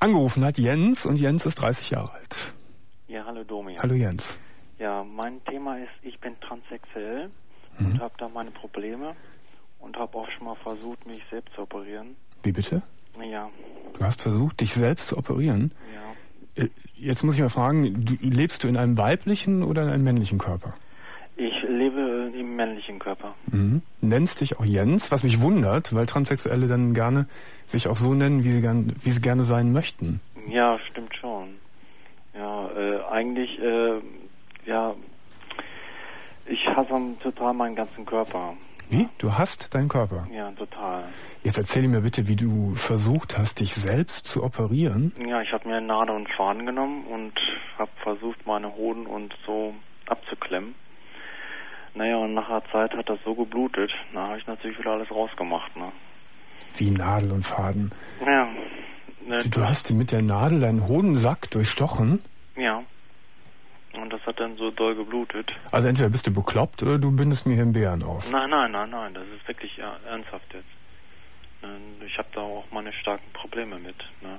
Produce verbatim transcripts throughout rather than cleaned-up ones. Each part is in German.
Angerufen hat Jens und Jens ist dreißig Jahre alt. Ja, hallo Domi. Hallo Jens. Ja, mein Thema ist, ich bin transsexuell Mhm. und habe da meine Probleme und habe auch schon mal versucht, mich selbst zu operieren. Wie bitte? Ja, Du hast versucht, dich selbst zu operieren. ja. Äh, Jetzt muss ich mal fragen, du, lebst du in einem weiblichen oder in einem männlichen Körper? Ich lebe im männlichen Körper. Mhm. Nennst dich auch Jens, was mich wundert, weil Transsexuelle dann gerne sich auch so nennen, wie sie, gern, wie sie gerne sein möchten. Ja, stimmt schon. Ja, äh, eigentlich, äh, ja, ich hasse total meinen ganzen Körper. Wie? Du hast deinen Körper? Ja, total. Jetzt erzähl mir bitte, wie du versucht hast, dich selbst zu operieren. Ja, ich habe mir Nadel und Faden genommen und habe versucht, meine Hoden und so abzuklemmen. Naja, und nach einer Zeit hat das so geblutet. Da habe ich natürlich wieder alles rausgemacht, ne? Wie Nadel und Faden. Ja. Ne, Du, du hast mit der Nadel deinen Hodensack durchstochen? Ja. Und das hat dann so doll geblutet. Also entweder bist du bekloppt oder du bindest mir hier einen Bären auf. Nein, nein, nein, nein, das ist wirklich ja, ernsthaft jetzt. Ne, ich habe da auch meine starken Probleme mit, ne?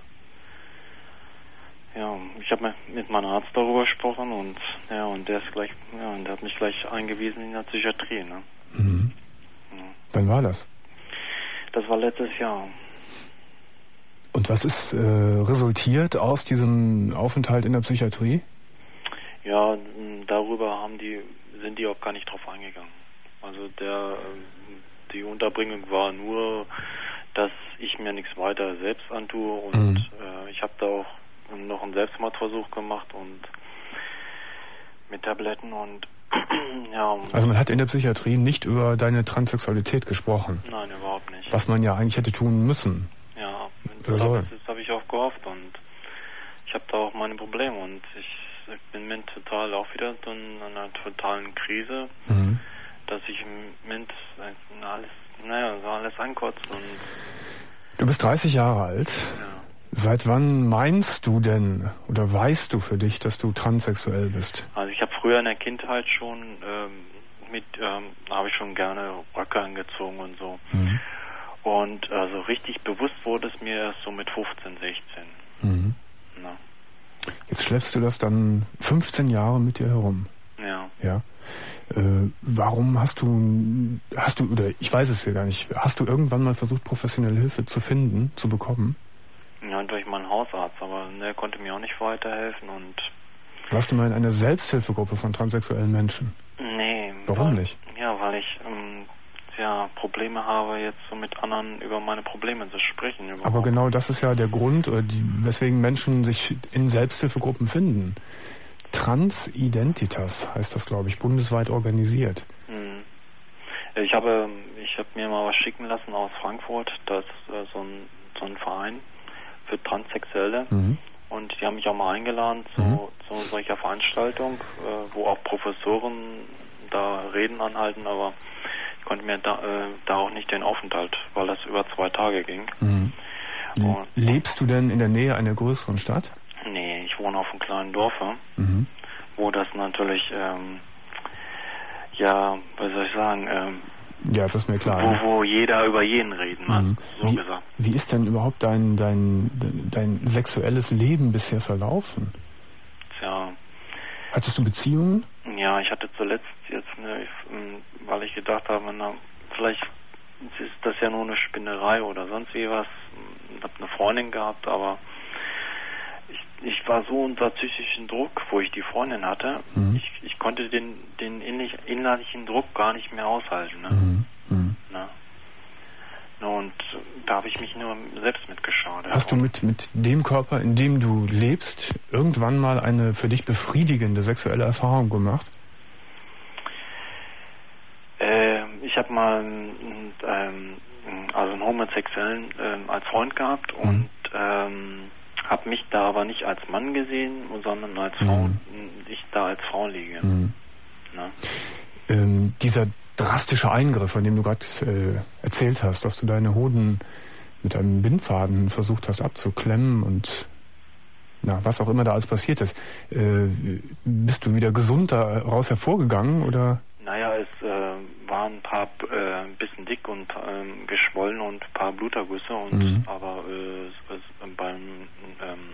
Ja, ich habe mit meinem Arzt darüber gesprochen und ja, und der ist gleich, ja, und der hat mich gleich eingewiesen in der Psychiatrie, ne? Mhm. Ja. Wann war das? Das war letztes Jahr. Und was ist äh, resultiert aus diesem Aufenthalt in der Psychiatrie? Ja, m, darüber haben die, sind die auch gar nicht drauf eingegangen. Also der, ähm, die Unterbringung war nur, dass ich mir nichts weiter selbst antue und Mhm. äh, ich habe da auch noch einen Selbstmordversuch gemacht und mit Tabletten und ja. Und Also man hat in der Psychiatrie nicht über deine Transsexualität gesprochen, nein, überhaupt nicht. was man ja eigentlich hätte tun müssen. Ja, Oder soll. das, das habe ich auch gehofft und ich habe da auch meine Probleme und ich, ich bin mit total auch wieder in einer totalen Krise, Mhm. dass ich mit äh, alles, naja, so alles ankotzt und Du bist dreißig Jahre alt. ja. Seit wann meinst du denn oder weißt du für dich, dass du transsexuell bist? Also ich habe früher in der Kindheit schon ähm, mit, ähm, habe ich schon gerne Röcke angezogen und so. Mhm. Und also richtig bewusst wurde es mir erst so mit fünfzehn, sechzehn. Mhm. Na, Jetzt schleppst du das dann fünfzehn Jahre mit dir herum. ja. Ja. Äh, warum hast du, hast du, oder ich weiß es ja gar nicht, hast du irgendwann mal versucht, professionelle Hilfe zu finden, zu bekommen? Ja, durch meinen Hausarzt, aber der konnte mir auch nicht weiterhelfen und Warst du mal in einer Selbsthilfegruppe von transsexuellen Menschen? nee. Warum weil, nicht? Ja, weil ich ähm, ja, Probleme habe, jetzt so mit anderen über meine Probleme zu sprechen. Überhaupt. Aber genau das ist ja der Grund, oder die, weswegen Menschen sich in Selbsthilfegruppen finden. Transidentitas heißt das, glaube ich, bundesweit organisiert. Hm. Ich habe ich habe mir mal was schicken lassen aus Frankfurt, das ist äh, so ein so ein Verein für Transsexuelle. Mhm. Und die haben mich auch mal eingeladen zu, Mhm. zu solcher Veranstaltung, äh, wo auch Professoren da Reden anhalten, aber ich konnte mir da, äh, da auch nicht den Aufenthalt, weil das über zwei Tage ging. Mhm. Und, Lebst du denn in der Nähe einer größeren Stadt? nee, ich wohne auf einem kleinen Dorf, Mhm. wo das natürlich, ähm, ja, was soll ich sagen, ähm, Ja, das ist mir klar. wo, ne? wo jeder über jeden reden hat, Mhm. so wie, gesagt. wie ist denn überhaupt dein, dein, dein sexuelles Leben bisher verlaufen? Tja, Hattest du Beziehungen? ja, ich hatte zuletzt jetzt, ne, ich, ähm, weil ich gedacht habe, na, vielleicht ist das ja nur eine Spinnerei oder sonst wie was. Ich habe eine Freundin gehabt, aber ich, ich war so unter psychischen Druck, wo ich die Freundin hatte. Mhm. Ich, ich konnte den, den innerlich, innerlichen Druck gar nicht mehr aushalten. Ne? Mhm. Mhm. Ne? Und da habe ich mich nur selbst mitgeschaut. Hast du mit, mit dem Körper, in dem du lebst, irgendwann mal eine für dich befriedigende sexuelle Erfahrung gemacht? Äh, ich habe mal einen, ähm, also einen Homosexuellen ähm, als Freund gehabt Mhm. und ähm, habe mich da aber nicht als Mann gesehen, sondern als Frau, Mhm. ich da als Frau liege. Mhm. Ne? Ähm, dieser drastische Eingriff, von dem du gerade äh, erzählt hast, dass du deine Hoden mit einem Bindfaden versucht hast abzuklemmen und na, was auch immer da alles passiert ist, äh, bist du wieder gesund daraus hervorgegangen oder? Naja, es äh, waren ein paar äh, ein bisschen dick und ähm, geschwollen und ein paar Blutergüsse und Mhm. aber äh, es, es, beim ähm,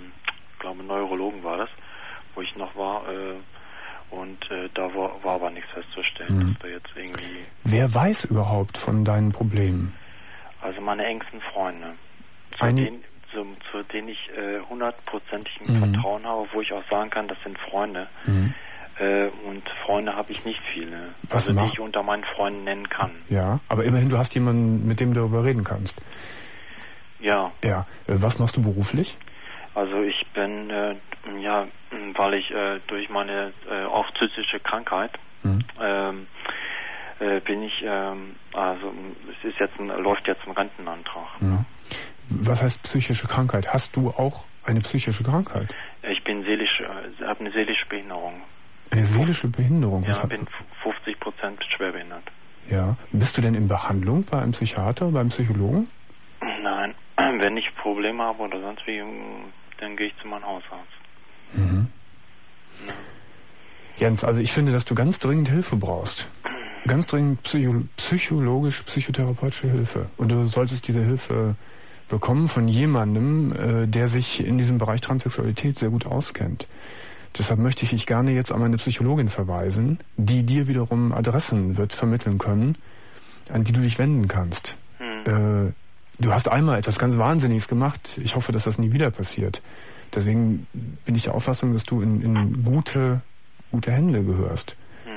Neurologen war das, wo ich noch war. Äh, und äh, da war, war aber nichts festzustellen, mhm. dass da jetzt irgendwie... Wer weiß überhaupt von deinen Problemen? Also meine engsten Freunde, zu Ein... denen, zu, zu denen ich hundertprozentig äh, mhm. Vertrauen habe, wo ich auch sagen kann, das sind Freunde. Mhm. Äh, und Freunde habe ich nicht viele, Was also mach... die ich unter meinen Freunden nennen kann. Ja, aber immerhin, du hast jemanden, mit dem du darüber reden kannst. Ja. Ja. Was machst du beruflich? Also ich bin, äh, ja, weil ich äh, durch meine äh, auch zystische Krankheit mhm. ähm, äh, bin ich, ähm, also es ist jetzt ein, läuft jetzt ein Rentenantrag. Mhm. Was heißt psychische Krankheit? Hast du auch eine psychische Krankheit? Ich bin seelisch, äh, habe eine seelische Behinderung. Eine seelische Behinderung? Ja, ich bin fünfzig Prozent schwerbehindert. Ja. Bist du denn in Behandlung bei einem Psychiater, beim Psychologen? Nein. Wenn ich Probleme habe oder sonst wie, dann gehe ich zu meinem Hausarzt. Mhm. Ja. Jens, also ich finde, dass du ganz dringend Hilfe brauchst. Ganz dringend psycho psychologisch, psychotherapeutische Hilfe. Und du solltest diese Hilfe bekommen von jemandem, äh, der sich in diesem Bereich Transsexualität sehr gut auskennt. Deshalb möchte ich dich gerne jetzt an meine Psychologin verweisen, die dir wiederum Adressen wird vermitteln können, an die du dich wenden kannst. Hm. Äh, du hast einmal etwas ganz Wahnsinniges gemacht. Ich hoffe, dass das nie wieder passiert. Deswegen bin ich der Auffassung, dass du in, in gute, gute Hände gehörst.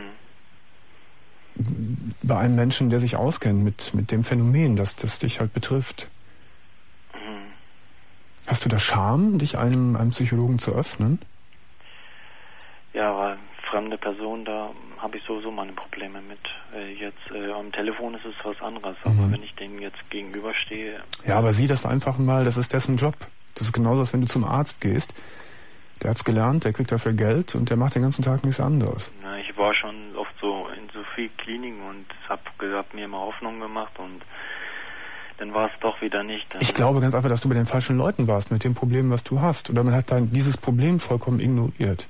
Hm. Bei einem Menschen, der sich auskennt mit, mit dem Phänomen, das, das dich halt betrifft. Hm. Hast du da Scham, dich einem, einem Psychologen zu öffnen? Ja, weil fremde Person, da habe ich sowieso meine Probleme mit. Äh, jetzt äh, am Telefon ist es was anderes, aber mhm. wenn ich denen jetzt gegenüberstehe... Ja, aber sieh das einfach mal, das ist dessen Job. Das ist genauso, als wenn du zum Arzt gehst. Der hat's gelernt, der kriegt dafür Geld und der macht den ganzen Tag nichts anderes. Na, ich war schon oft so in so viel Kliniken und hab, hab mir immer Hoffnung gemacht und dann war es doch wieder nicht. Ich glaube ganz einfach, dass du bei den falschen Leuten warst mit dem Problem, was du hast. Oder man hat dann dieses Problem vollkommen ignoriert.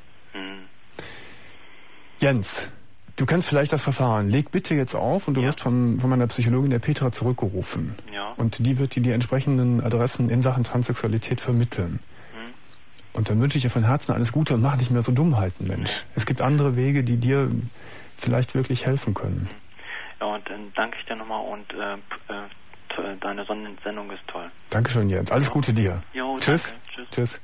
Jens, du kennst vielleicht das Verfahren. Leg bitte jetzt auf und du ja. wirst von, von meiner Psychologin, der Petra, zurückgerufen. Ja. Und die wird dir die entsprechenden Adressen in Sachen Transsexualität vermitteln. Mhm. Und dann wünsche ich dir von Herzen alles Gute und mach nicht mehr so Dummheiten, Mensch. Ja. Es gibt andere Wege, die dir vielleicht wirklich helfen können. Ja, und dann danke ich dir nochmal und äh, äh, deine Sendung ist toll. Dankeschön, Jens. Alles ja. Gute dir. Jo, Tschüss. Tschüss. Tschüss.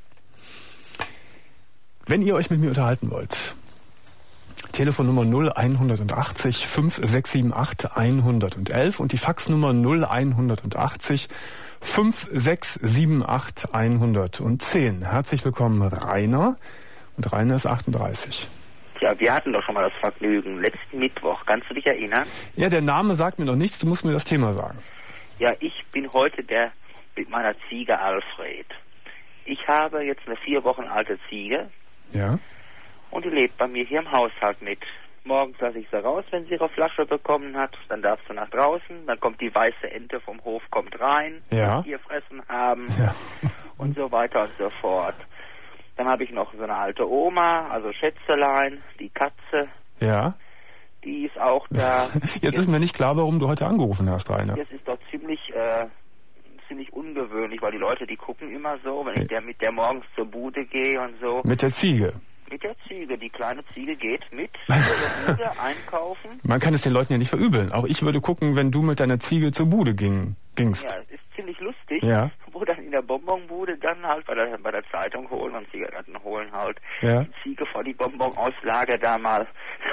Wenn ihr euch mit mir unterhalten wollt, Telefonnummer null einhundertachtzig fünf sechs sieben acht hundertelf und die Faxnummer null einhundertachtzig fünf sechs sieben acht hundertzehn. Herzlich willkommen, Rainer. Und Rainer ist achtunddreißig. Ja, wir hatten doch schon mal das Vergnügen, letzten Mittwoch. Kannst du dich erinnern? Ja, der Name sagt mir noch nichts, du musst mir das Thema sagen. Ja, ich bin heute der mit meiner Ziege Alfred. Ich habe jetzt eine vier Wochen alte Ziege. Ja. Und die lebt bei mir hier im Haushalt mit. Morgens lasse ich sie raus, wenn sie ihre Flasche bekommen hat. Dann darf sie nach draußen. Dann kommt die weiße Ente vom Hof, kommt rein. Ja. Ihr Fressen haben. Ja. Und so weiter und so fort. Dann habe ich noch so eine alte Oma, also Schätzelein, die Katze. Ja. Die ist auch da. Jetzt, Jetzt ist mir nicht klar, warum du heute angerufen hast, Rainer. Das ist doch ziemlich, äh, ziemlich ungewöhnlich, weil die Leute, die gucken immer so, wenn ich der mit der morgens zur Bude gehe und so. Mit der Ziege? Mit der Ziege. Die kleine Ziege geht mit zur Bude einkaufen. Man kann es den Leuten ja nicht verübeln. Auch ich würde gucken, wenn du mit deiner Ziege zur Bude ging, gingst. Ja, es ist ziemlich lustig. Ja. Wo dann in der Bonbonbude dann halt bei der, bei der Zeitung holen und Zigaretten holen halt. Ja. Die Ziege vor die Bonbonauslage da mal.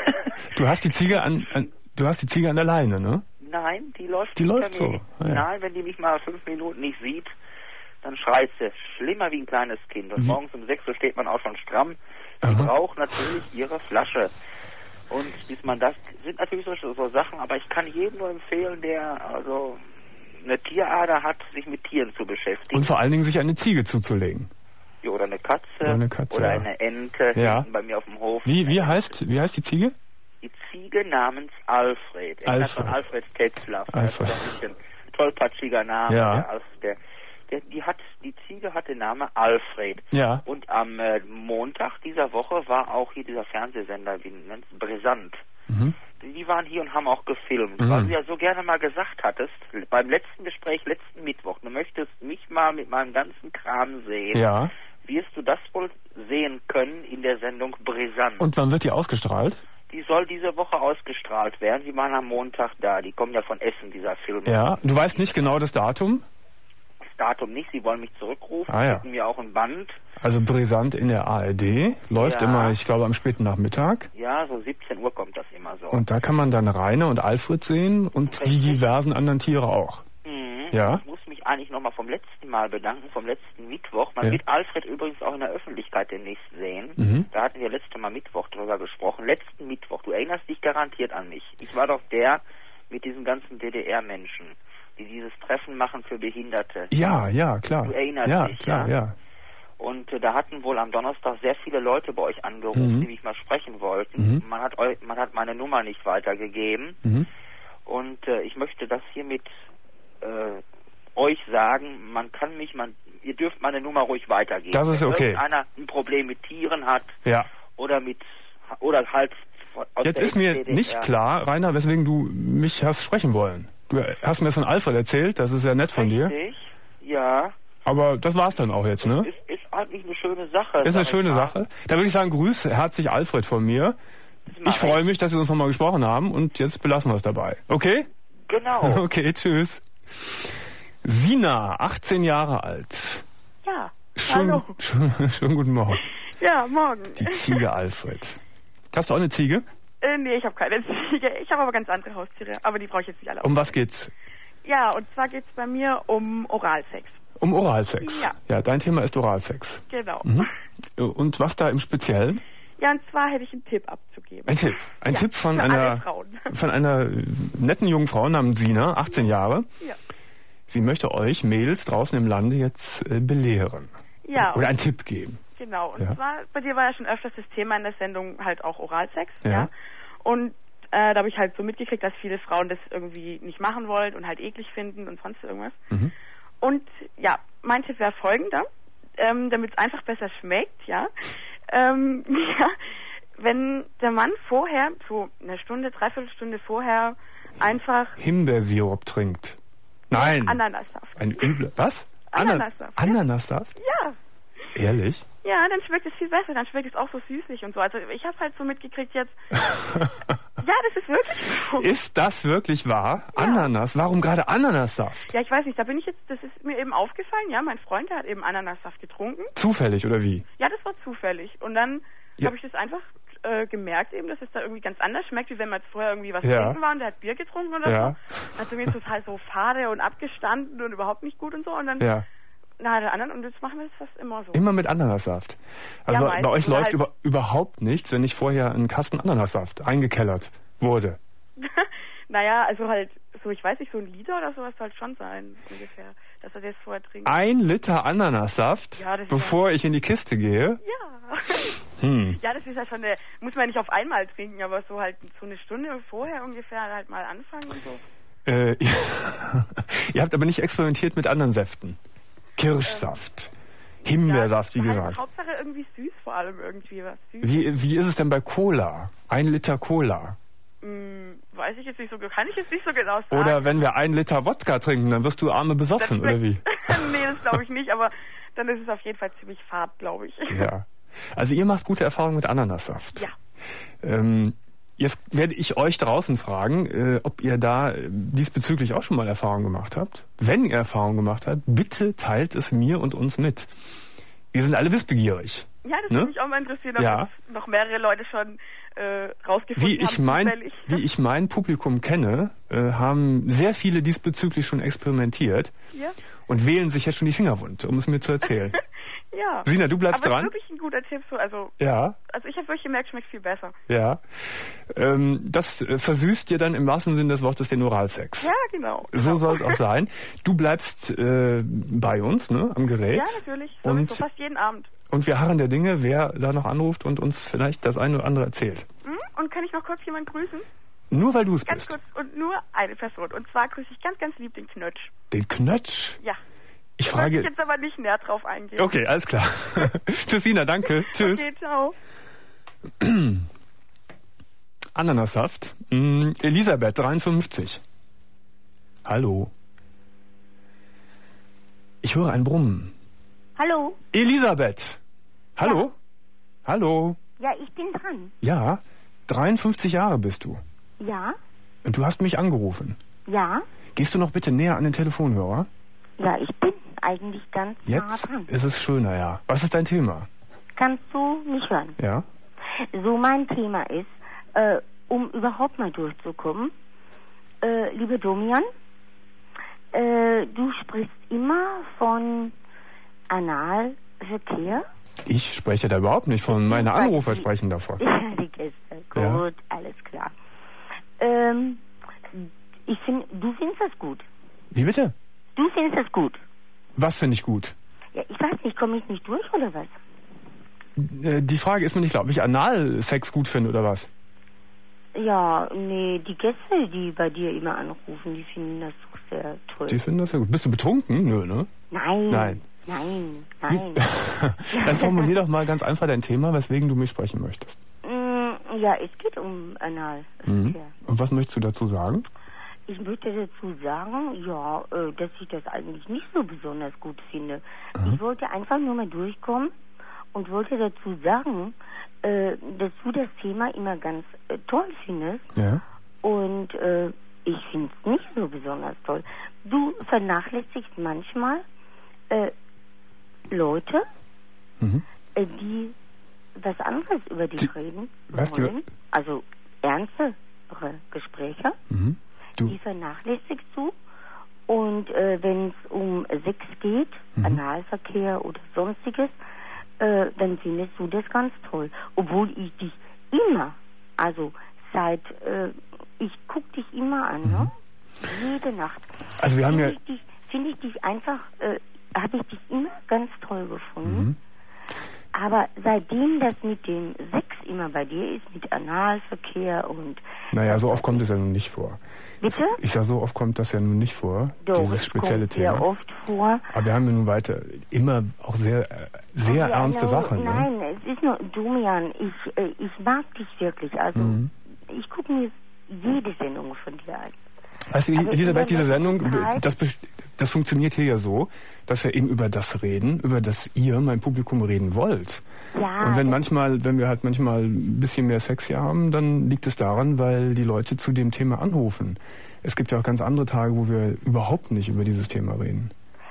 Du hast die Ziege an, an, du hast die Ziege an der Leine, ne? Nein, die läuft Die läuft so. Ah, ja. Nein, wenn die mich mal fünf Minuten nicht sieht, dann schreit sie schlimmer wie ein kleines Kind. Und Wie? Morgens um sechs Uhr steht man auch schon stramm. Die Aha. braucht natürlich ihre Flasche. Und bis man das sind natürlich so, so Sachen, aber ich kann jedem nur empfehlen, der also eine Tierader hat, sich mit Tieren zu beschäftigen. Und vor allen Dingen sich eine Ziege zuzulegen. Ja, oder eine Katze. Oder eine Katze, oder ja. eine Ente Ja. hinten bei mir auf dem Hof. Wie, wie heißt, wie heißt die Ziege? Die Ziege namens Alfred. Alfred. Von Alfred Tetzlaff. Alfred. Das ist ein bisschen tollpatschiger Name. Ja. Der, Alf, der, der, die, hat, die Ziege hat den Namen Alfred. Ja. Und am äh, Montag dieser Woche war auch hier dieser Fernsehsender, wie nennt es, Brisant. Mhm. Die waren hier und haben auch gefilmt, Mhm. weil du ja so gerne mal gesagt hattest, beim letzten Gespräch, letzten Mittwoch, du möchtest mich mal mit meinem ganzen Kram sehen, Ja. wie wirst du das wohl sehen können in der Sendung Brisant. Und wann wird die ausgestrahlt? Die soll diese Woche ausgestrahlt werden. Die waren am Montag da. Die kommen ja von Essen, dieser Film. Ja, du weißt nicht genau das Datum? Das Datum nicht. Sie wollen mich zurückrufen. Ah, ja. Schicken mir auch ein Band. Also Brisant in der A R D. Läuft Ja. immer, ich glaube, am späten Nachmittag. Ja, so siebzehn Uhr kommt das immer so. Und da kann man dann Rainer und Alfred sehen und die Richtig. diversen anderen Tiere auch. Mhm. Ja. Ich muss mich eigentlich nochmal vom letzten Mal bedanken, vom letzten Mittwoch. Man Ja. wird Alfred übrigens auch in der Öffentlichkeit demnächst sehen. Mhm. Da hatten wir letztes Mal Mittwoch drüber gesprochen. Letzten Mittwoch. Du erinnerst dich garantiert an mich. Ich war doch der mit diesen ganzen D D R-Menschen, die dieses Treffen machen für Behinderte. Ja, ja, klar. Du erinnerst ja, dich, klar, ja? ja. Und äh, da hatten wohl am Donnerstag sehr viele Leute bei euch angerufen, Mhm. die mich mal sprechen wollten. Mhm. Man hat eu man hat meine Nummer nicht weitergegeben. Mhm. Und äh, ich möchte das hiermit äh, euch sagen, man kann mich, man, ihr dürft meine Nummer ruhig weitergeben. Das ist Wenn okay. irgendeiner ein Problem mit Tieren hat Ja. oder mit, oder halt aus Jetzt der ist mir D D R. nicht klar, Rainer, weswegen du mich hast sprechen wollen. Du hast mir das von Alfred erzählt, das ist sehr nett von dir. Richtig, ja. Aber das war's dann auch jetzt, ne? Ist, ist eigentlich eine schöne Sache. Ist sag eine ich schöne mal. Sache. Da würde ich sagen, grüß herzlich Alfred von mir. Das mach Ich freue mich, dass wir uns nochmal gesprochen haben und jetzt belassen wir es dabei. Okay? Genau. Okay, tschüss. Sina, achtzehn Jahre alt. Ja, Schön, hallo. schön, schönen guten Morgen. Ja, morgen. Die Ziege Alfred. Hast du auch eine Ziege? Äh, nee, ich habe keine Ziege. Ich habe aber ganz andere Haustiere, aber die brauche ich jetzt nicht alle. Um was geht's? Ja, und zwar geht's bei mir um Oralsex. Um Oralsex. Ja. Ja, dein Thema ist Oralsex. Genau. Mhm. Und was da im Speziellen? Ja, und zwar hätte ich einen Tipp abzugeben. Ein Tipp. Ein Ja, Tipp von für alle einer, Frauen. von einer netten jungen Frau namens Sina, achtzehn Jahre. Ja. Sie möchte euch Mädels draußen im Lande jetzt äh, belehren. Ja, Oder einen Tipp geben. genau. Und Ja. zwar, bei dir war ja schon öfters das Thema in der Sendung halt auch Oralsex. Ja. Ja. Und äh, da habe ich halt so mitgekriegt, dass viele Frauen das irgendwie nicht machen wollen und halt eklig finden und sonst irgendwas. Mhm. Und ja, mein Tipp wäre folgender, ähm, damit es einfach besser schmeckt, ja. Ähm, ja. Wenn der Mann vorher, so eine Stunde, dreiviertel Stunde vorher, einfach Himbeersirup trinkt. Nein. Ananassaft. Ein übler. Was? Ana- Ananassaft, ja. Ananassaft? Ja. Ehrlich? Ja, dann schmeckt es viel besser, dann schmeckt es auch so süßlich und so. Also ich habe halt so mitgekriegt jetzt, ja, das ist wirklich so. Ist das wirklich wahr? Ananas? Warum gerade Ananassaft? Ja, ich weiß nicht, da bin ich jetzt, das ist mir eben aufgefallen, ja, mein Freund, der hat eben Ananassaft getrunken. Zufällig oder wie? Ja, das war zufällig. Und dann Ja. habe ich das einfach äh, gemerkt eben, dass es da irgendwie ganz anders schmeckt, wie wenn man jetzt vorher irgendwie was Ja. trinken war und der hat Bier getrunken oder Ja. so. Also irgendwie total so fade und abgestanden und überhaupt nicht gut und so. Und dann, Ja. na, der anderen, und jetzt machen wir das fast immer so. Immer mit Ananassaft. Also Ja, bei, bei meistens. euch Oder läuft halt- über, überhaupt nichts, wenn nicht vorher ein Kasten Ananassaft eingekellert wurde. Naja, also halt, so, ich weiß nicht, so ein Liter oder sowas soll schon sein, ungefähr, dass er das vorher trinkt. Ein Liter Ananassaft, Ja, das ist bevor ich in die Kiste gehe. Ja. Hm. Ja, das ist ja schon eine, muss man nicht auf einmal trinken, aber so halt so eine Stunde vorher ungefähr halt mal anfangen und so. Äh, ihr habt aber nicht experimentiert mit anderen Säften. Kirschsaft, Himbeersaft, wie Ja, halt gesagt. Hauptsache irgendwie süß, vor allem irgendwie was süß. Wie, wie ist es denn bei Cola? Ein Liter Cola. Hm, weiß ich jetzt nicht so, kann ich jetzt nicht so genau sagen. Oder wenn wir ein Liter Wodka trinken, dann wirst du arme besoffen, Das- oder wie? Nee, das glaube ich nicht, aber dann ist es auf jeden Fall ziemlich fad, glaube ich. Ja. Also ihr macht gute Erfahrungen mit Ananassaft. Ja. Ähm, jetzt werde ich euch draußen fragen, äh, ob ihr da äh, diesbezüglich auch schon mal Erfahrungen gemacht habt. Wenn ihr Erfahrungen gemacht habt, bitte teilt es mir und uns mit. Wir sind alle wissbegierig. Ja, das Ne? würde mich auch mal interessieren, ob Ja. das noch mehrere Leute schon äh, rausgefunden Wie ich haben. mein, zufällig. wie ich mein Publikum kenne, äh, haben sehr viele diesbezüglich schon experimentiert Ja. und wählen sich jetzt schon die Finger wund, um es mir zu erzählen. Ja. Sina, du bleibst aber dran. Das ist wirklich ein guter Tipp. So, also, Ja, also ich habe wirklich gemerkt, schmeckt viel besser. ja. Ähm, das äh, versüßt dir dann im wahrsten Sinne des Wortes den Oralsex. Ja, genau. So genau. soll es auch sein. Du bleibst äh, bei uns, ne, am Gerät. Ja, natürlich. So, Und- so fast jeden Abend. Und wir harren der Dinge, wer da noch anruft und uns vielleicht das eine oder andere erzählt. Hm? Und kann ich noch kurz jemanden grüßen? Nur weil du es Ganz bist. kurz und nur eine Person. Und zwar grüße ich ganz, ganz lieb den Knötsch. Den Knötsch. Ja. Ich Da möchte ich frage. jetzt aber nicht näher drauf eingehen. Okay, alles klar. Tschüss, Sina, danke. Tschüss. Okay, ciao. Ananassaft. Mm, Elisabeth, dreiundfünfzig. Hallo. Ich höre ein Brummen. Hallo? Elisabeth, Hallo? Ja. Hallo? Ja, ich bin dran. Ja, dreiundfünfzig Jahre bist du. Ja, Und du hast mich angerufen. ja, Gehst du noch bitte näher an den Telefonhörer? ja, ich bin eigentlich ganz Jetzt nah dran. ist es schöner, ja. Was ist dein Thema? Kannst du mich hören? Ja? So, mein Thema ist, äh, um überhaupt mal durchzukommen, äh, lieber Domian, äh, du sprichst immer von Analverkehr. Ich spreche da überhaupt nicht von. Meine Anrufer sprechen davon. Ja, die Gäste. Gut, Ja. alles klar. Ähm, ich finde, du findest das gut. Wie bitte? Du findest das gut. Was finde ich gut? Ja, ich weiß nicht, komme ich nicht durch oder was? Äh, Die Frage ist mir nicht klar, ob ich Analsex gut finde oder was? Ja, nee, die Gäste, die bei dir immer anrufen, die finden das doch sehr toll. Die finden das ja gut. Bist du betrunken? Nö, ne? Nein. Nein. Nein, Wie- nein. Dann formulier doch mal ganz einfach dein Thema, weswegen du mich sprechen möchtest. Mm, ja, es geht um Analverkehr. Mhm. Und was möchtest du dazu sagen? Ich möchte dazu sagen, ja, äh, dass ich das eigentlich nicht so besonders gut finde. Mhm. Ich wollte einfach nur mal durchkommen und wollte dazu sagen, äh, dass du das Thema immer ganz äh, toll findest. Ja. Und äh, ich finde es nicht so besonders toll. Du vernachlässigst manchmal äh, Leute, Mhm. äh, die was anderes über dich Die- reden was, die- wollen. Also ernstere Gespräche. Mhm. Du, Die vernachlässigst du. Und äh, wenn es um Sex geht, Mhm. Analverkehr oder sonstiges, äh, dann findest du das ganz toll. Obwohl ich dich immer, also seit, äh, ich guck dich immer an, ne? Jede Nacht. Also wir haben Finde ja- ich dich, finde ich dich einfach, äh, habe ich dich immer ganz toll gefunden. Mhm. Aber seitdem das mit dem Sex immer bei dir ist, mit Analverkehr und... naja, so oft kommt es ja nun nicht vor. Bitte? Ich sag, so oft kommt das ja nun nicht vor, Doch, dieses es spezielle kommt sehr Thema. oft vor. Aber wir haben ja nun weiter immer auch sehr, äh, sehr Ja, ernste no, Sachen. Ne? Nein, es ist nur, Domian, ich, äh, ich mag dich wirklich. Also, Mhm. ich gucke mir jede Sendung von dir an. Weißt du, Also in Elisabeth, der diese letzten Sendung, Zeit- das, best- das funktioniert hier ja so, dass wir eben über das reden, über das ihr, mein Publikum, reden wollt. Ja, Und wenn das- manchmal, wenn wir halt manchmal ein bisschen mehr Sex hier haben, dann liegt es daran, weil die Leute zu dem Thema anrufen. Es gibt ja auch ganz andere Tage, wo wir überhaupt nicht über dieses Thema reden.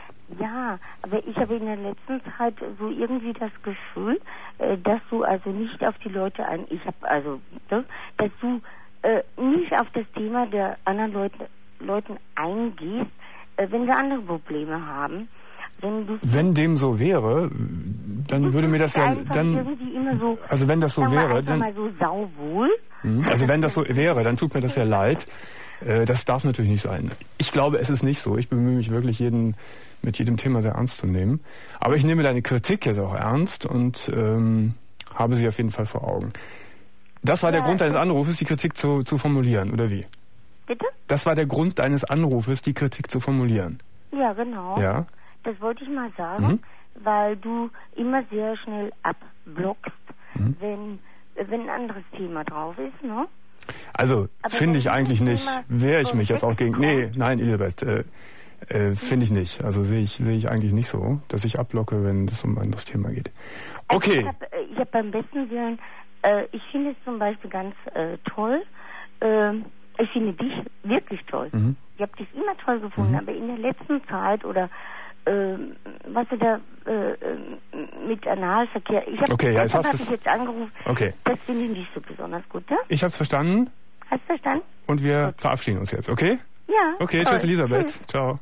Ja, aber ich habe in der letzten Zeit so irgendwie das Gefühl, äh, dass du also nicht auf die Leute ein, ich habe also, ne, dass du äh, nicht auf das Thema der anderen Leute, Leuten eingehst, äh, wenn sie andere Probleme haben. Wenn du Wenn dem so wäre, dann würde mir das ja, einfach dann, irgendwie immer so, also wenn das so sagen wir wäre, einfach dann, mal so sauwohl. Mhm. Also wenn das so wäre, dann tut mir das ja leid. Äh, Das darf natürlich nicht sein. Ich glaube, es ist nicht so. Ich bemühe mich wirklich, jeden mit jedem Thema sehr ernst zu nehmen. Aber ich nehme deine Kritik jetzt auch ernst und ähm, habe sie auf jeden Fall vor Augen. Das war der Ja, Grund deines das- Anrufes, die Kritik zu, zu formulieren, oder wie? Bitte? Das war der Grund deines Anrufes, die Kritik zu formulieren. Ja, genau. Ja? Das wollte ich mal sagen, Mhm. weil du immer sehr schnell abblockst, Mhm. wenn, wenn ein anderes Thema drauf ist, ne? Also, Aber finde ich wenn eigentlich dieses nicht. Thema Wehre ich mich jetzt auch gegen... Nee, kommt- nein, Elisabeth, äh, äh, finde ich nicht. Also sehe ich, sehe ich eigentlich nicht so, dass ich abblocke, wenn es um ein anderes Thema geht. Also Okay. ich habe ich hab beim besten Willen, äh, ich finde es zum Beispiel ganz äh, toll, äh, ich finde dich wirklich toll. Mhm. Ich habe dich immer toll gefunden, Mhm. aber in der letzten Zeit oder äh, was du da äh, äh, mit Analverkehr, ich habe Okay, ja, jetzt deshalb hast hab du's- ich jetzt angerufen, Okay. das finde ich nicht so besonders gut, ja? Ich habe es verstanden Hast du verstanden? und wir verabschieden uns jetzt, okay? Ja. Okay, toll. tschüss Elisabeth. Tschüss. Ciao.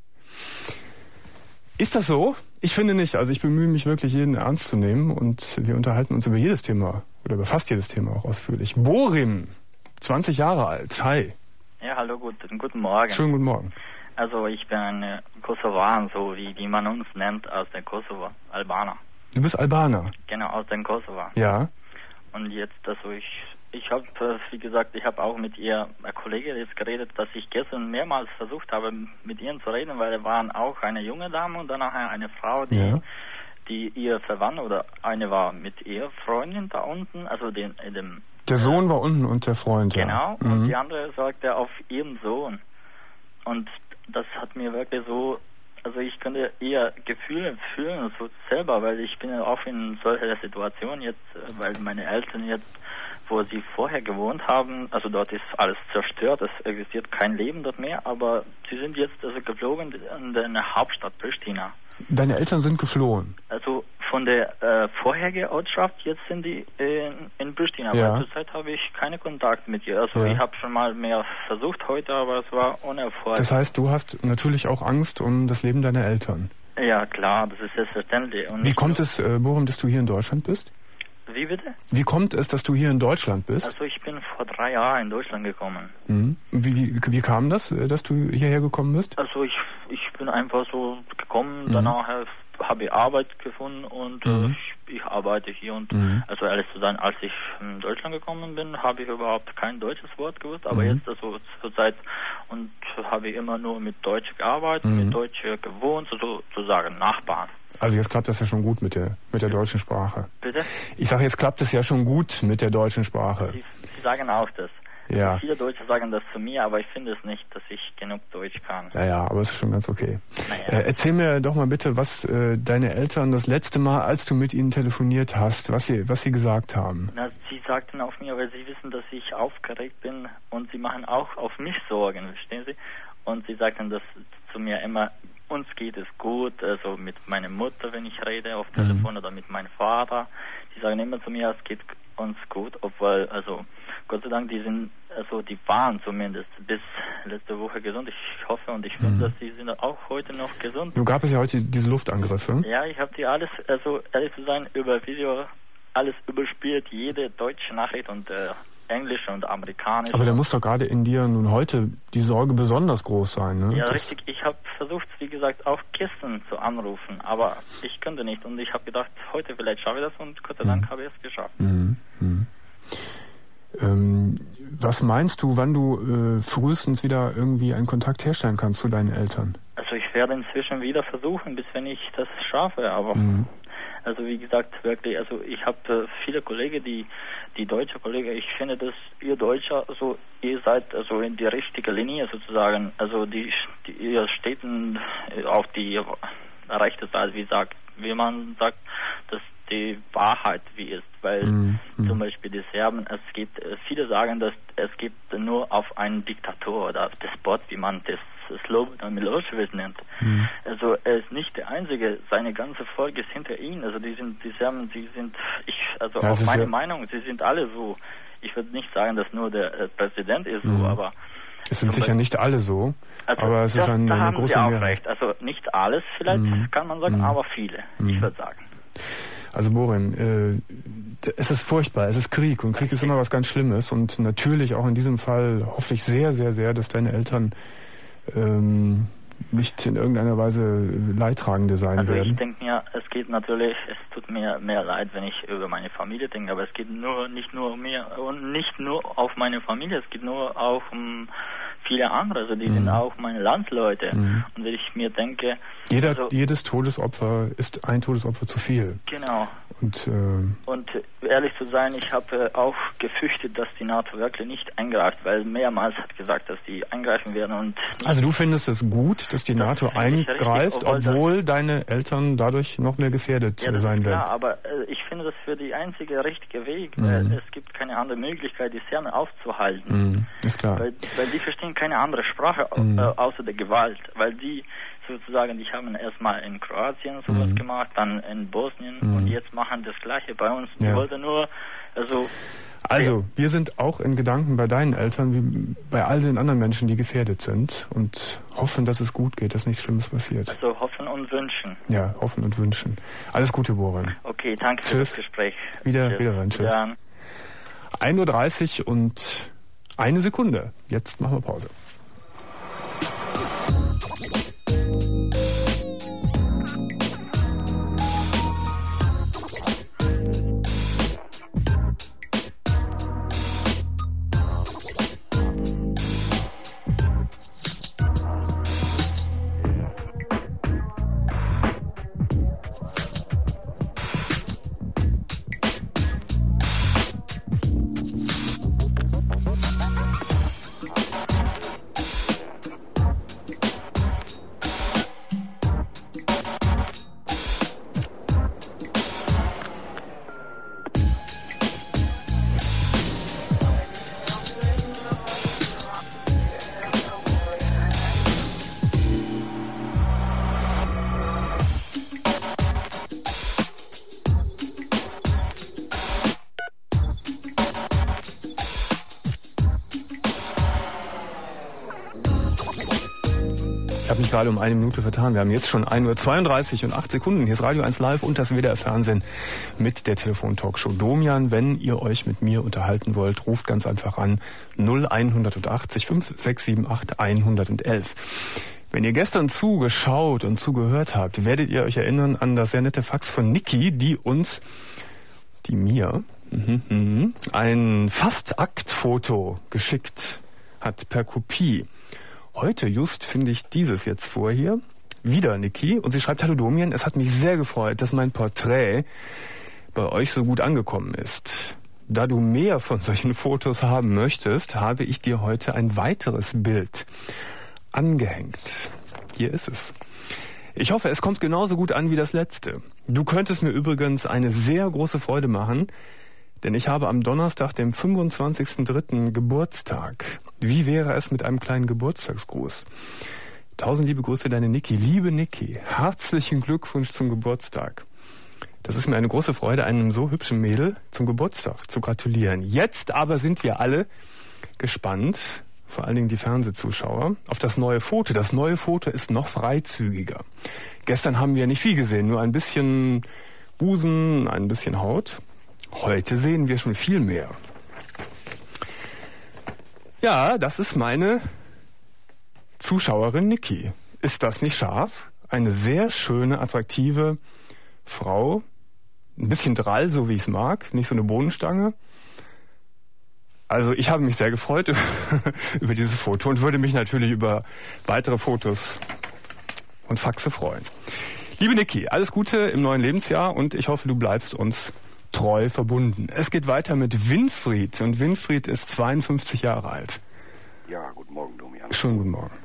Ist das so? Ich finde nicht. Also ich bemühe mich wirklich, jeden ernst zu nehmen und wir unterhalten uns über jedes Thema oder über fast jedes Thema auch ausführlich. Borim, zwanzig Jahre alt. Hi. Ja, hallo, guten, guten Morgen. Schönen guten Morgen. Also ich bin ein äh, Kosovar, so wie, wie man uns nennt, aus dem Kosovo, Albaner. Du bist Albaner. Genau, aus dem Kosovo. Ja. Und jetzt, also ich, ich habe, wie gesagt, ich habe auch mit ihr, eine Kollegin jetzt geredet, dass ich gestern mehrmals versucht habe, mit ihr zu reden, weil da waren auch eine junge Dame und dann nachher eine Frau, die, Ja. die ihr verwandt, oder eine war mit ihr Freundin da unten, also den, in dem, Der Sohn war unten und der Freund, ja. genau, und Mhm. die andere sagte auf ihren Sohn. Und das hat mir wirklich so, also ich könnte eher Gefühle fühlen, so selber, weil ich bin ja auch in solcher Situation jetzt, weil meine Eltern jetzt, wo sie vorher gewohnt haben, also dort ist alles zerstört, es existiert kein Leben dort mehr, aber sie sind jetzt also geflogen in der Hauptstadt Pristina. Deine Eltern sind geflohen? Also von der äh, vorherigen Ortschaft, jetzt sind die in, in Pristina, ja. weil zurzeit habe ich keinen Kontakt mit ihr. Also ja. ich habe schon mal mehr versucht heute, aber es war unerfolgreich. Das heißt, du hast natürlich auch Angst um das Leben deiner Eltern? Ja, klar, das ist selbstverständlich. Und Wie kommt es, äh, Borim, dass du hier in Deutschland bist? Wie bitte? Wie kommt es, dass du hier in Deutschland bist? Also ich bin vor drei Jahren in Deutschland gekommen. Mhm. Wie, wie, wie kam das, dass du hierher gekommen bist? Also ich, ich bin einfach so gekommen, mhm. danach habe ich Arbeit gefunden und mhm. äh, ich, ich arbeite hier. Und mhm. also ehrlich zu sein, als ich in Deutschland gekommen bin, habe ich überhaupt kein deutsches Wort gewusst, aber mhm. jetzt also zur Zeit und habe ich immer nur mit Deutsch gearbeitet, mhm. mit Deutsch gewohnt, sozusagen Nachbarn. Also jetzt klappt das ja schon gut mit der mit der deutschen Sprache. Bitte? Ich sage, jetzt klappt es ja schon gut mit der deutschen Sprache. Sie, Sie sagen auch das. Ja. Also viele Deutsche sagen das zu mir, aber ich finde es nicht, dass ich genug Deutsch kann. Ja, ja, aber es ist schon ganz okay. Naja. Äh, erzähl mir doch mal bitte, was äh, deine Eltern das letzte Mal, als du mit ihnen telefoniert hast, was sie was sie gesagt haben. Na, sie sagten auf mir, weil sie wissen, dass ich aufgeregt bin und sie machen auch auf mich Sorgen, verstehen Sie? Und sie sagten das zu mir immer, uns geht es gut, also mit meiner Mutter, wenn ich rede auf Telefon mhm. oder mit meinem Vater. Die sagen immer zu mir, es geht uns gut, obwohl, also Gott sei Dank, die sind, also die waren zumindest bis letzte Woche gesund. Ich hoffe und ich finde, mhm. dass die sind auch heute noch gesund. Nun gab es ja heute diese Luftangriffe. Ja, ich habe die alles, also ehrlich zu sein, über Video alles überspielt, jede deutsche Nachricht und äh, englische und amerikanische. Aber da muss doch gerade in dir nun heute die Sorge besonders groß sein, ne? Ja, das richtig. Ich habe versucht, wie gesagt, auch gestern zu anrufen, aber ich konnte nicht und ich habe gedacht, heute vielleicht schaffe ich das und Gott sei Dank mhm. habe ich es geschafft. Mhm. Mhm. Ähm, was meinst du, wann du äh, frühestens wieder irgendwie einen Kontakt herstellen kannst zu deinen Eltern? Also ich werde inzwischen wieder versuchen, bis wenn ich das schaffe, aber mhm. also wie gesagt, wirklich, also ich habe äh, viele Kollegen, die die deutsche Kollegen, ich finde, dass ihr Deutscher, also ihr seid also in die richtige Linie sozusagen, also die, die ihr steht in, auf die rechte Seite, wie sagt, wie man sagt, dass die Wahrheit wie ist, weil mhm. zum Beispiel die Serben, es gibt, viele sagen, dass es gibt nur auf einen Diktator oder Despot, wie man das Slobodan Milosevic nennt. Mhm. Also er ist nicht der Einzige, seine ganze Volk ist hinter ihm. Also die sind, die Serben, die sind, ich, also das auf meine ja Meinung, sie sind alle so. Ich würde nicht sagen, dass nur der äh, Präsident ist mhm. so, aber es sind sicher nicht alle so, also aber es das, ist ein, da eine haben große Sie auch Mehrheit. recht. Also nicht alles vielleicht, mhm. kann man sagen, mhm. aber viele, mhm. ich würde sagen. Also Borim, äh, es ist furchtbar, es ist Krieg und Krieg ist immer was ganz Schlimmes und natürlich auch in diesem Fall hoffe ich sehr, sehr, sehr, dass deine Eltern ähm, nicht in irgendeiner Weise Leidtragende sein also werden. Also ich denke mir, es geht natürlich, es tut mir mehr leid, wenn ich über meine Familie denke, aber es geht nur nicht nur um mir und nicht nur auf meine Familie, es geht nur auch um viele andere, also die mhm. sind auch meine Landsleute. Mhm. Und wenn ich mir denke... Jeder, also, jedes Todesopfer ist ein Todesopfer zu viel. Genau. Und, äh, und ehrlich zu sein, ich habe auch gefürchtet, dass die NATO wirklich nicht eingreift, weil mehrmals hat gesagt, dass die eingreifen werden. Und also du findest es gut, dass die das NATO eingreift, richtig, obwohl, obwohl deine Eltern dadurch noch mehr gefährdet ja, das sein ist klar, werden? Aber äh, ich finde das für die einzige richtige Weg, mhm. weil es gibt keine andere Möglichkeit, die Serben aufzuhalten. Mhm. Ist klar. Weil, weil die verstehen keine andere Sprache mhm. äh, außer der Gewalt, weil die sozusagen, die haben erstmal in Kroatien sowas mhm. gemacht, dann in Bosnien mhm. und jetzt machen das Gleiche bei uns. Die ja. wollten nur, also... Also, ja. wir sind auch in Gedanken bei deinen Eltern, wie bei all den anderen Menschen, die gefährdet sind und hoffen, dass es gut geht, dass nichts Schlimmes passiert. Also hoffen und wünschen. Ja, hoffen und wünschen. Alles Gute, Borim. Okay, danke tschüss. für das Gespräch. Wieder, tschüss. wiederhören, tschüss. Ja. ein Uhr dreißig und eine Sekunde. Jetzt machen wir Pause. habe mich gerade um eine Minute vertan. Wir haben jetzt schon ein Uhr zweiunddreißig und acht Sekunden. Hier ist Radio eins Live und das W D R-Fernsehen mit der Telefon-Talkshow Domian. Wenn ihr euch mit mir unterhalten wollt, ruft ganz einfach an null einundachtzig fünf sechs sieben acht hundertelf. Wenn ihr gestern zugeschaut und zugehört habt, werdet ihr euch erinnern an das sehr nette Fax von Niki, die uns, die mir, ein Fast-Akt-Foto geschickt hat per Kopie. Heute just finde ich dieses jetzt vor hier. Wieder Niki. Und sie schreibt, hallo Domian, es hat mich sehr gefreut, dass mein Porträt bei euch so gut angekommen ist. Da du mehr von solchen Fotos haben möchtest, habe ich dir heute ein weiteres Bild angehängt. Hier ist es. Ich hoffe, es kommt genauso gut an wie das letzte. Du könntest mir übrigens eine sehr große Freude machen, denn ich habe am Donnerstag, dem fünfundzwanzigsten dritten Geburtstag. Wie wäre es mit einem kleinen Geburtstagsgruß? Tausend liebe Grüße, deine Niki. Liebe Niki, herzlichen Glückwunsch zum Geburtstag. Das ist mir eine große Freude, einem so hübschen Mädel zum Geburtstag zu gratulieren. Jetzt aber sind wir alle gespannt, vor allen Dingen die Fernsehzuschauer, auf das neue Foto. Das neue Foto ist noch freizügiger. Gestern haben wir nicht viel gesehen, nur ein bisschen Busen, ein bisschen Haut. Heute sehen wir schon viel mehr. Ja, das ist meine Zuschauerin Niki. Ist das nicht scharf? Eine sehr schöne, attraktive Frau. Ein bisschen drall, so wie ich es mag. Nicht so eine Bohnenstange. Also ich habe mich sehr gefreut über dieses Foto und würde mich natürlich über weitere Fotos und Faxe freuen. Liebe Niki, alles Gute im neuen Lebensjahr und ich hoffe, du bleibst uns treu verbunden. Es geht weiter mit Winfried und Winfried ist zweiundfünfzig Jahre alt. Ja, guten Morgen, Domian. Schönen guten Morgen.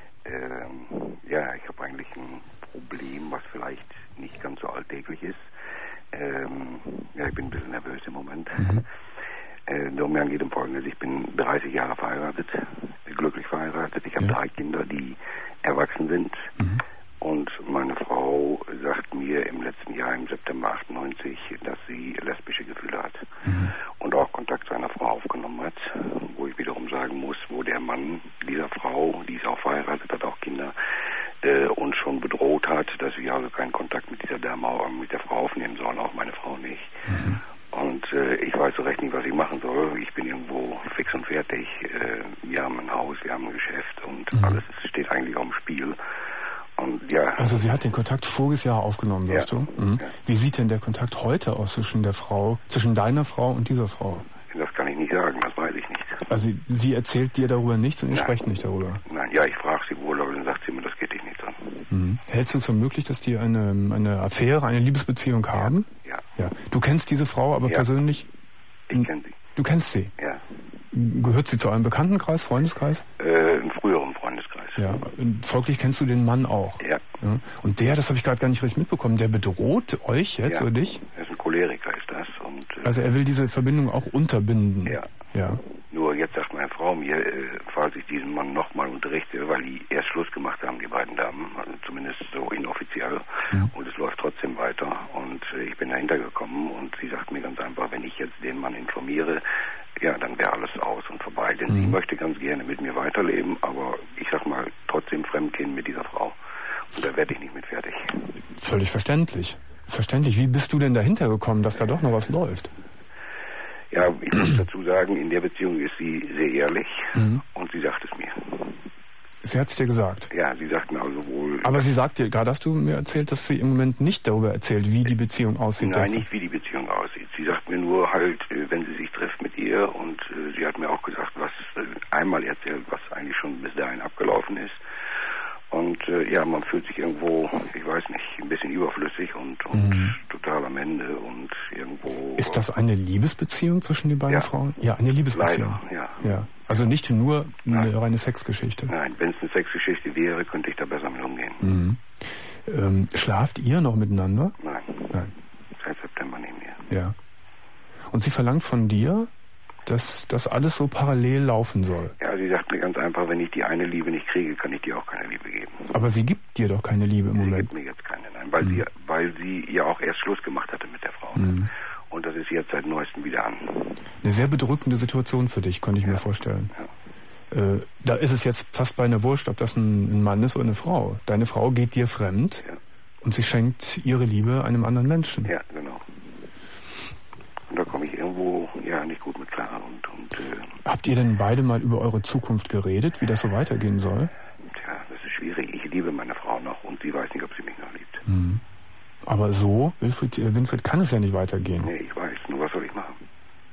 Ähm, ja, ich habe eigentlich ein Problem, was vielleicht nicht ganz so alltäglich ist. Ähm, ja, ich bin ein bisschen nervös im Moment. Mhm. Äh, Domian geht um Folgendes. Ich bin dreißig Jahre verheiratet, glücklich verheiratet. Ich habe ja. drei Kinder, die erwachsen sind. Mhm. Und meine Frau sagt mir im letzten Jahr, im September achtundneunzig, dass sie lesbische Gefühle hat. Mhm. Und auch Kontakt zu einer Frau aufgenommen hat, wo ich wiederum sagen muss, wo der Mann dieser Frau, die ist auch verheiratet, hat auch Kinder, äh, uns schon bedroht hat, dass wir also keinen Kontakt mit dieser Dame, mit der Frau aufnehmen sollen, auch meine Frau nicht. Mhm. Und äh, ich weiß so recht nicht, was ich machen soll. Ich bin irgendwo fix und fertig. Äh, wir haben ein Haus, wir haben ein Geschäft und mhm. alles steht eigentlich auf dem Spiel. Und, ja. Also sie hat den Kontakt voriges Jahr aufgenommen, sagst ja. du? Mhm. Ja. Wie sieht denn der Kontakt heute aus zwischen der Frau, zwischen deiner Frau und dieser Frau? Das kann ich nicht sagen, das weiß ich nicht. Also sie erzählt dir darüber nichts und ihr Nein. sprecht nicht darüber? Nein, ja, ich frage sie wohl, aber dann sagt sie mir, das geht dich nicht an. Mhm. Hältst du es für möglich, dass die eine, eine Affäre, eine Liebesbeziehung haben? Ja. ja. Du kennst diese Frau aber ja. persönlich? Ich kenne sie. Du kennst sie? Ja. Gehört sie zu einem Bekanntenkreis, Freundeskreis? Äh, im früheren Freundeskreis. Ja, und folglich kennst du den Mann auch. Ja. ja. Und der, das habe ich gerade gar nicht richtig mitbekommen, der bedroht euch jetzt ja. oder dich? Er ist ein Choleriker, ist das. Und, äh, also er will diese Verbindung auch unterbinden. Ja. ja. Nur jetzt sagt meine Frau mir, äh, falls ich diesen Mann nochmal unterrichte, weil die erst Schluss gemacht haben, die beiden Damen, also zumindest so inoffiziell, ja. und es läuft trotzdem weiter. Und äh, ich bin dahinter gekommen und sie sagt mir ganz einfach, wenn ich jetzt den Mann informiere, ja, dann wäre alles aus und vorbei. Denn mhm. sie möchte ganz gerne mit mir weiterleben, aber ich sag mal, trotzdem fremdgehen mit dieser Frau. Und da werde ich nicht mit fertig. Völlig verständlich. Verständlich. Wie bist du denn dahinter gekommen, dass da doch noch was läuft? Ja, ich muss dazu sagen, in der Beziehung ist sie sehr ehrlich mhm. und sie sagt es mir. Sie hat es dir gesagt? Ja, sie sagt mir also wohl... Aber sie sagt dir, gerade hast du mir erzählt, dass sie im Moment nicht darüber erzählt, wie die Beziehung aussieht. Nein, nicht wie die Beziehung aussieht. Sie sagt mir nur halt, wenn sie sich trifft mit ihr und äh, sie hat mir auch gesagt, was äh, einmal erzählt, was eigentlich schon bis dahin abgelaufen ist. Und äh, ja, man fühlt sich irgendwo, ich weiß nicht, ein bisschen überflüssig und, und mhm. total am Ende und irgendwo... Ist das eine Liebesbeziehung zwischen den beiden ja. Frauen? Ja, eine Liebesbeziehung. Leider, ja. ja. Also nicht nur eine Nein. reine Sexgeschichte. Nein, wenn es eine Sexgeschichte wäre, könnte ich da besser mit umgehen. Mhm. Ähm, schlaft ihr noch miteinander? Nein. Nein. Seit September nicht mehr. Ja. Und sie verlangt von dir, dass das alles so parallel laufen soll. Ja, sie sagt mir ganz einfach, wenn ich die eine Liebe nicht kriege, kann ich dir auch keine Liebe geben. Aber sie gibt dir doch keine Liebe im sie Moment. Sie gibt mir jetzt keine, nein, weil, mhm. sie, weil sie ja auch erst Schluss gemacht hatte mit der Frau. Mhm. Und das ist jetzt seit neuestem wieder an. Eine sehr bedrückende Situation für dich, könnte ich ja. mir vorstellen. Ja. Äh, da ist es jetzt fast beinahe wurscht, ob das ein, ein Mann ist oder eine Frau. Deine Frau geht dir fremd ja. und sie schenkt ihre Liebe einem anderen Menschen. Ja, genau. Und da komme ich irgendwo ja nicht gut mit klar. Und, und, äh, Habt ihr denn beide mal über eure Zukunft geredet, wie das so weitergehen soll? Tja, das ist schwierig. Ich liebe meine Frau noch und sie weiß nicht, ob sie mich noch liebt. Mhm. Aber so, Wilfried, äh, Winfried, kann es ja nicht weitergehen. Nee, ich weiß. Nur was soll ich machen?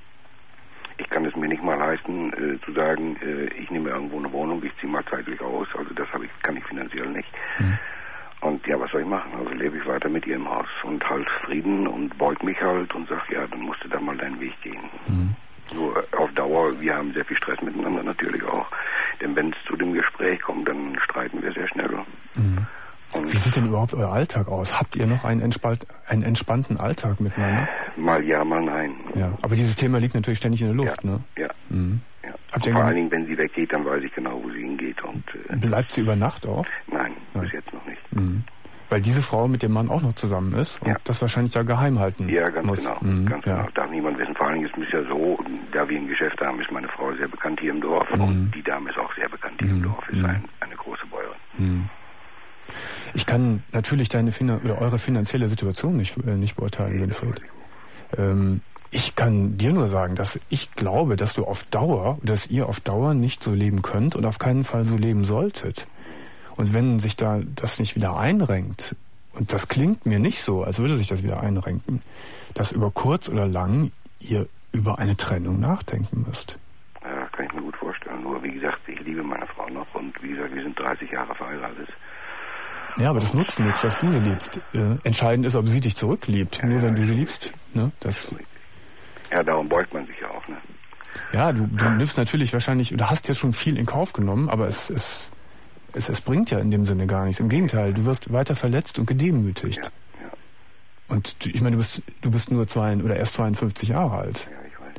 Ich kann es mir nicht mal leisten, äh, zu sagen, äh, ich nehme irgendwo eine Wohnung, ich ziehe mal zeitlich aus. Also das habe ich, kann ich finanziell nicht. Mhm. Und ja, was soll ich machen? Also lebe ich weiter mit ihr im Haus und halt Frieden und beug mich halt und sag, ja, dann musst du da mal deinen Weg gehen. Mhm. Nur auf Dauer, wir haben sehr viel Stress miteinander natürlich auch. Denn wenn es zu dem Gespräch kommt, dann streiten wir sehr schnell. Mhm. Wie sieht denn überhaupt euer Alltag aus? Habt ihr noch einen, entspannt, einen entspannten Alltag miteinander? Mal ja, mal nein. Ja, aber dieses Thema liegt natürlich ständig in der Luft, ja, ne? Ja. Mhm. ja. Habt ihr Vor allen Dingen, wenn sie weggeht, dann weiß ich genau, wo sie hingeht. Und, äh, bleibt sie über Nacht auch? Nein, nein, bis jetzt noch nicht. Mhm. Weil diese Frau mit dem Mann auch noch zusammen ist und ja. das wahrscheinlich ja geheim halten Ja, ganz muss. genau. Mhm. Ganz ja. genau. Darf niemand wissen. Vor allen Dingen ist es ja so, da wir ein Geschäft haben, ist meine Frau sehr bekannt hier im Dorf. Mhm. Und die Dame ist auch sehr bekannt hier mhm. im Dorf, ist mhm. ein, eine große Bäuerin. Mhm. Ich kann natürlich deine Finan- oder eure finanzielle Situation nicht, äh, nicht beurteilen, Winfried. Ähm, ich kann dir nur sagen, dass ich glaube, dass du auf Dauer, dass ihr auf Dauer nicht so leben könnt und auf keinen Fall so leben solltet. Und wenn sich da das nicht wieder einrenkt, und das klingt mir nicht so, als würde sich das wieder einrenken, dass über kurz oder lang ihr über eine Trennung nachdenken müsst. Ja, kann ich mir gut vorstellen. Nur wie gesagt, ich liebe meine Frau noch und wie gesagt, wir sind dreißig Jahre verheiratet. Ja, aber das nutzt nichts, dass du sie liebst. Äh, entscheidend ist, ob sie dich zurückliebt. Ja, Nur wenn ja, du sie liebst. Ne, das ja, darum beugt man sich ja auch. Ne? Ja, du, du nimmst natürlich wahrscheinlich, oder hast jetzt schon viel in Kauf genommen, aber es, es, es, es bringt ja in dem Sinne gar nichts. Im Gegenteil, du wirst weiter verletzt und gedemütigt. Ja, ja. Und du, ich meine, du bist, du bist nur zwei oder erst zweiundfünfzig Jahre alt. Ja, ich weiß.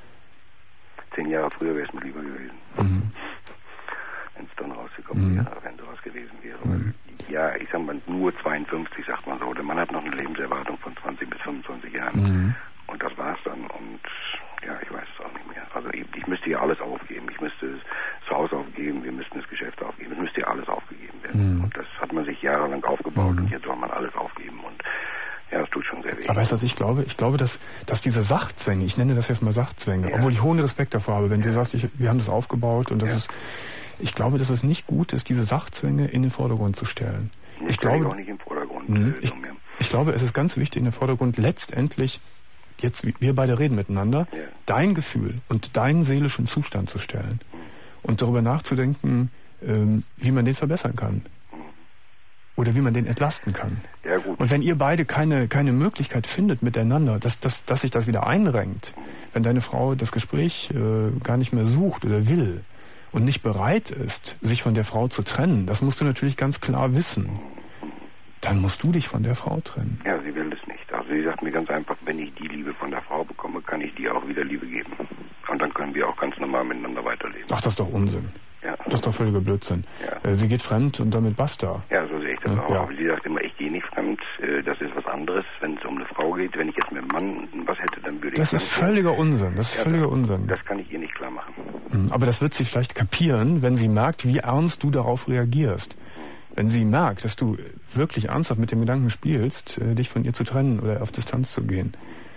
Zehn Jahre früher wäre es mir lieber gewesen. Mhm. Wenn es dann rausgekommen mhm. wäre, wenn sowas gewesen wäre. Mhm. Ja, ich sag mal, nur zweiundfünfzig, sagt man so. Der Mann hat noch eine Lebenserwartung von zwanzig bis fünfundzwanzig Jahren. Mhm. Und das war's dann. Und ja, ich weiß es auch nicht mehr. Also ich, ich müsste ja alles aufgeben. Ich müsste das Haus aufgeben, wir müssten das Geschäft aufgeben. Es müsste ja alles aufgegeben werden. Mhm. Und das hat man sich jahrelang aufgebaut mhm. und jetzt soll man alles aufgeben. Und ja, das tut schon sehr weh. Aber weißt du, was ich glaube? Ich glaube, dass, dass diese Sachzwänge, ich nenne das jetzt mal Sachzwänge, ja. obwohl ich hohen Respekt davor habe, wenn ja. du sagst, ich, wir haben das aufgebaut und das ja. ist, ich glaube, dass es nicht gut ist, diese Sachzwänge in den Vordergrund zu stellen. Ich, ich glaube auch nicht im Vordergrund. Mh, ich, ich glaube, es ist ganz wichtig, in den Vordergrund letztendlich, jetzt wir beide reden miteinander, ja. dein Gefühl und deinen seelischen Zustand zu stellen mhm. und darüber nachzudenken, ähm, wie man den verbessern kann. Mhm. Oder wie man den entlasten kann. Ja, gut. Und wenn ihr beide keine, keine Möglichkeit findet miteinander, dass, dass, dass sich das wieder einrenkt, mhm. wenn deine Frau das Gespräch äh, gar nicht mehr sucht oder will, und nicht bereit ist, sich von der Frau zu trennen, das musst du natürlich ganz klar wissen. Dann musst du dich von der Frau trennen. Ja, sie will es nicht. Also sie sagt mir ganz einfach, wenn ich die Liebe von der Frau bekomme, kann ich dir auch wieder Liebe geben. Und dann können wir auch ganz normal miteinander weiterleben. Ach, das ist doch Unsinn. Ja. Das ist doch völliger Blödsinn. Ja. Sie geht fremd und damit basta. Ja, so sehe ich das ja, auch. Ja. Aber sie sagt immer, ich gehe nicht fremd, das ist was anderes. Wenn es um eine Frau geht, wenn ich jetzt mit einem Mann was hätte, dann würde ich... Das ist völliger gehen. Unsinn, das ist ja, völliger das, Unsinn. Das kann ich ihr nicht klar machen. Aber das wird sie vielleicht kapieren, wenn sie merkt, wie ernst du darauf reagierst. Wenn sie merkt, dass du wirklich ernsthaft mit dem Gedanken spielst, dich von ihr zu trennen oder auf Distanz zu gehen.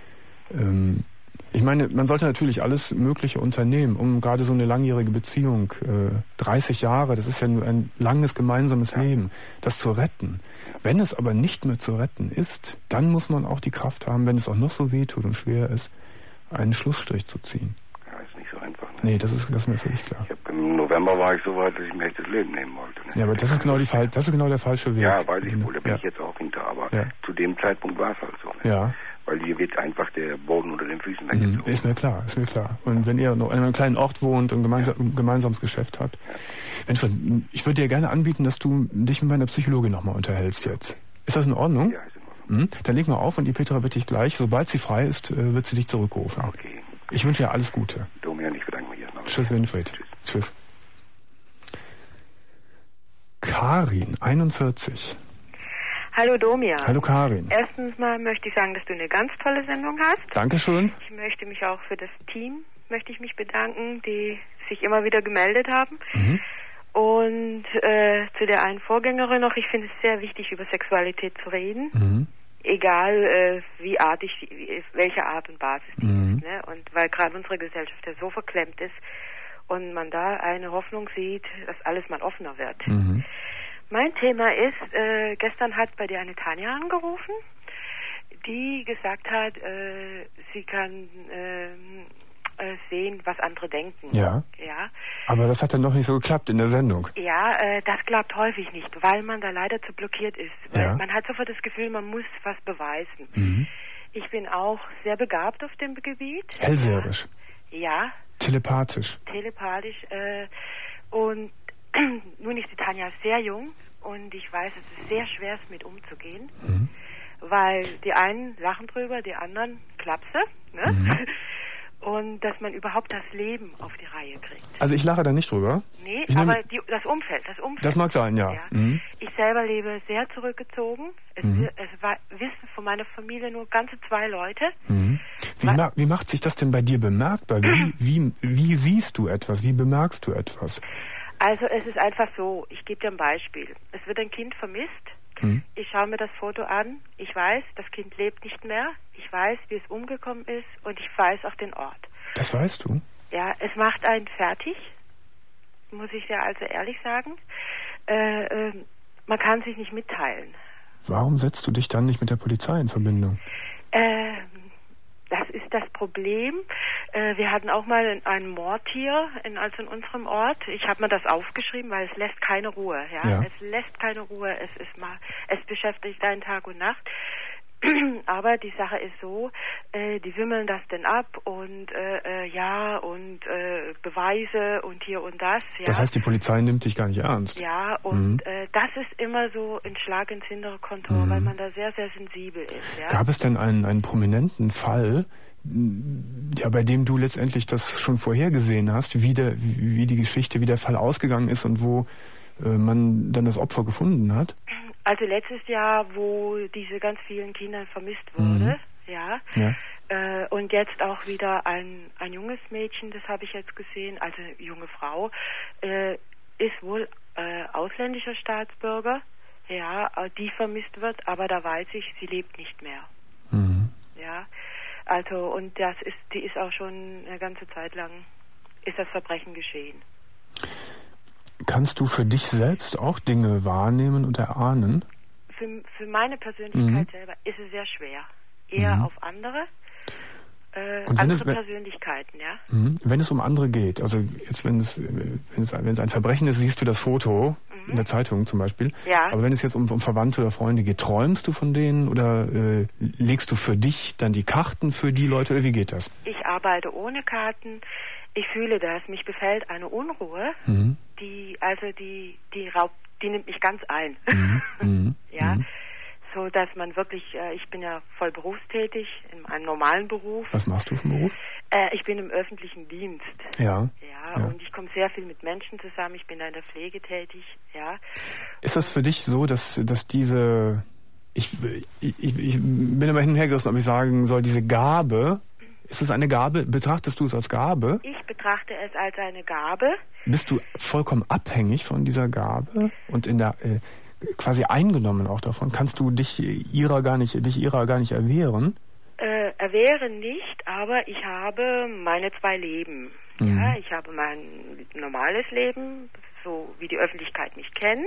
Ähm, ich meine, man sollte natürlich alles Mögliche unternehmen, um gerade so eine langjährige Beziehung, äh, dreißig Jahre, das ist ja nur ein langes gemeinsames ja. Leben, das zu retten. Wenn es aber nicht mehr zu retten ist, dann muss man auch die Kraft haben, wenn es auch noch so weh tut und schwer ist, einen Schlussstrich zu ziehen. Ja, ist nicht so einfach. Ne? Nee, das ist, das ist mir völlig klar. Ich hab, Im November war ich so weit, dass ich mir echt das Leben nehmen wollte. Ne? Ja, aber das ist, genau die, das ist genau der falsche Weg. Ja, weiß ich wohl, da bin ja. ich jetzt auch hinter, aber ja. zu dem Zeitpunkt war es halt so. Ne? Ja. Weil hier wird einfach der Boden unter den Füßen weggezogen. Mhm, ist mir klar, ist mir klar. Und wenn ihr noch in einem kleinen Ort wohnt und gemeinsam, ja. gemeinsames Geschäft habt. Ja. Ich würde dir gerne anbieten, dass du dich mit meiner Psychologin nochmal unterhältst jetzt. Ist das in Ordnung? Ja, ist in Ordnung. Mhm. Dann leg mal auf und die Petra wird dich gleich, sobald sie frei ist, wird sie dich zurückrufen. Okay. Ich wünsche dir alles Gute. Domian, ich bedanke mich erstmal. Tschüss, Winfried. Tschüss. Tschüss. Karin, einundvierzig. Hallo Domian. Hallo Karin. Erstens mal möchte ich sagen, dass du eine ganz tolle Sendung hast. Dankeschön. Ich möchte mich auch für das Team möchte ich mich bedanken, die sich immer wieder gemeldet haben. Mhm. Und äh, zu der einen Vorgängerin noch, ich finde es sehr wichtig, über Sexualität zu reden. Mhm. Egal äh, wie artig, wie, welche Art und Basis die Mhm. ist. Ne? Und weil gerade unsere Gesellschaft ja so verklemmt ist und man da eine Hoffnung sieht, dass alles mal offener wird. Mhm. Mein Thema ist, äh, gestern hat bei dir eine Tanja angerufen, die gesagt hat, äh, sie kann äh, äh, sehen, was andere denken. Ja. Ja. Aber das hat dann doch nicht so geklappt in der Sendung. Ja, äh, das klappt häufig nicht, weil man da leider zu blockiert ist. Weil Ja. man hat sofort das Gefühl, man muss was beweisen. Mhm. Ich bin auch sehr begabt auf dem Gebiet. Hellseherisch, Ja, telepathisch. telepathisch. Äh, und nun ist die Tanja sehr jung und ich weiß, es ist sehr schwer, es mit umzugehen. Mhm. Weil die einen lachen drüber, die anderen klapse. Ne? Mhm. Und dass man überhaupt das Leben auf die Reihe kriegt. Also ich lache da nicht drüber. Nee, Ich nehme- aber die, das Umfeld, das Umfeld. Das mag sein, ja. Ja. Mhm. Ich selber lebe sehr zurückgezogen. Es, Mhm. es war, wissen von meiner Familie nur ganze zwei Leute. Mhm. Wie, Wa- ma wie macht sich das denn bei dir bemerkbar? Wie, wie, wie siehst du etwas? Wie bemerkst du etwas? Also es ist einfach so, ich gebe dir ein Beispiel. Es wird ein Kind vermisst. Mhm. Ich schaue mir das Foto an. Ich weiß, das Kind lebt nicht mehr. Ich weiß, wie es umgekommen ist und ich weiß auch den Ort. Das weißt du? Ja, es macht einen fertig, muss ich ja also ehrlich sagen. Äh, äh, man kann sich nicht mitteilen. Warum setzt du dich dann nicht mit der Polizei in Verbindung? Äh, das ist das Problem. Äh, wir hatten auch mal einen Mord hier, in, also in unserem Ort. Ich habe mir das aufgeschrieben, weil es lässt keine Ruhe. Ja? Ja. Es lässt keine Ruhe. Es ist mal, es beschäftigt einen Tag und Nacht. Aber die Sache ist so, äh, die wimmeln das denn ab und äh, äh, ja und äh, Beweise und hier und das. Ja. Das heißt, die Polizei nimmt dich gar nicht ernst. Ja, und Mhm. äh, das ist immer so ein Schlag ins Hinterkontor, Mhm. weil man da sehr, sehr sensibel ist. Ja. Gab es denn einen, einen prominenten Fall, m, ja, bei dem du letztendlich das schon vorhergesehen hast, wie, der, wie die Geschichte, wie der Fall ausgegangen ist und wo äh, man dann das Opfer gefunden hat? Also letztes Jahr, wo diese ganz vielen Kinder vermisst wurde, Mhm. ja, Ja. äh, und jetzt auch wieder ein, ein junges Mädchen, das habe ich jetzt gesehen, also eine junge Frau, äh, ist wohl äh, ausländischer Staatsbürger, ja, äh, die vermisst wird, aber da weiß ich, sie lebt nicht mehr, Mhm. ja, also und das ist, die ist auch schon eine ganze Zeit lang, ist das Verbrechen geschehen. Kannst du für dich selbst auch Dinge wahrnehmen und erahnen? Für, für meine Persönlichkeit Mhm. selber ist es sehr schwer, eher Mhm. auf andere, äh, Und wenn andere es- wenn- Persönlichkeiten, ja. Mhm. Wenn es um andere geht, also jetzt wenn es, wenn es, wenn es ein Verbrechen ist, siehst du das Foto in der Zeitung zum Beispiel. Ja. Aber wenn es jetzt um, um Verwandte oder Freunde geht, träumst du von denen oder äh, legst du für dich dann die Karten für die Leute oder wie geht das? Ich arbeite ohne Karten. Ich fühle das. Mich befällt eine Unruhe, Mhm. die, also die, die raubt, die nimmt mich ganz ein. Mhm. Mhm. Ja. Mhm. So, dass man wirklich, äh, ich bin ja voll berufstätig, in einem normalen Beruf. Was machst du für einen Beruf? Äh, ich bin im öffentlichen Dienst. Ja. Ja, Ja. und ich komme sehr viel mit Menschen zusammen. Ich bin da in der Pflege tätig, ja. Ist das für dich so, dass, dass diese, ich, ich, ich bin immer hin und her gerissen, ob ich sagen soll, diese Gabe, ist es eine Gabe? Betrachtest du es als Gabe? Ich betrachte es als eine Gabe. Bist du vollkommen abhängig von dieser Gabe und in der äh, quasi eingenommen auch davon? Kannst du dich ihrer gar nicht, dich ihrer gar nicht erwehren? Äh, erwehren nicht, aber ich habe meine zwei Leben. Mhm. Ja, ich habe mein normales Leben, so wie die Öffentlichkeit mich kennt.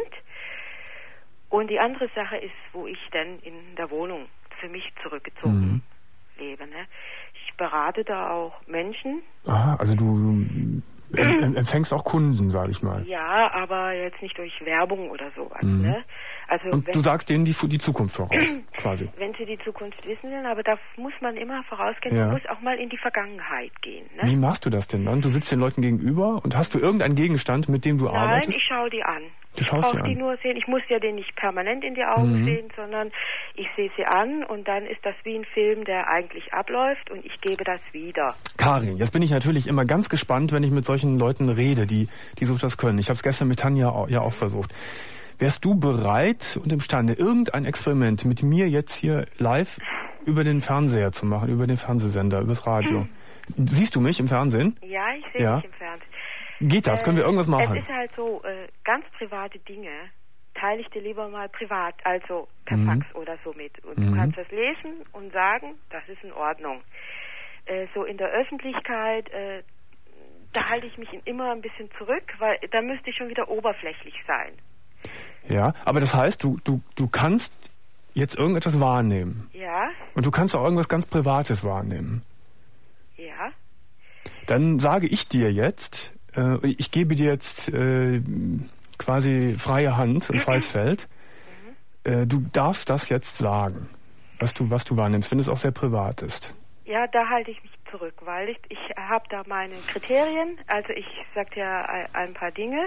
Und die andere Sache ist, wo ich dann in der Wohnung für mich zurückgezogen Mhm. lebe. Ne? Ich berate da auch Menschen. Aha, also du em- empfängst auch Kunden, sage ich mal. Ja, aber jetzt nicht durch Werbung oder sowas. Mhm. Ne? Also Und wenn, du sagst denen die, die Zukunft voraus, quasi. wenn sie die Zukunft wissen will, aber da muss man immer vorausgehen, Ja. man muss auch mal in die Vergangenheit gehen. Ne? Wie machst du das denn dann? Du sitzt den Leuten gegenüber und hast du irgendeinen Gegenstand, mit dem du Nein, arbeitest? ich schaue die an. Du schaust ich die brauche die an. nur sehen. Ich muss ja den nicht permanent in die Augen Mhm. sehen, sondern ich sehe sie an und dann ist das wie ein Film, der eigentlich abläuft und ich gebe das wieder. Karin, jetzt bin ich natürlich immer ganz gespannt, wenn ich mit solchen Leuten rede, die, die so das können. Ich habe es gestern mit Tanja auch, ja auch versucht. Wärst du bereit und imstande, irgendein Experiment mit mir jetzt hier live über den Fernseher zu machen, über den Fernsehsender, übers Radio? Siehst du mich im Fernsehen? Ja, ich sehe Ja. dich im Fernsehen. Geht das? Können wir irgendwas machen? Es ist halt so, äh, ganz private Dinge teile ich dir lieber mal privat, also per Mhm. Fax oder so mit. Und Mhm. du kannst das lesen und sagen, das ist in Ordnung. Äh, so in der Öffentlichkeit, äh, da halte ich mich immer ein bisschen zurück, weil da müsste ich schon wieder oberflächlich sein. Ja, aber das heißt, du, du, du kannst jetzt irgendetwas wahrnehmen. Ja, Und du kannst auch irgendwas ganz Privates wahrnehmen. ja. Dann sage ich dir jetzt, äh, ich gebe dir jetzt äh, quasi freie Hand, ein freies Feld. Äh, du darfst das jetzt sagen, was du, was du wahrnimmst, wenn es auch sehr privat ist. Ja, da halte ich mich zurück, weil ich, ich habe da meine Kriterien. Also ich sag dir ein, ein paar Dinge.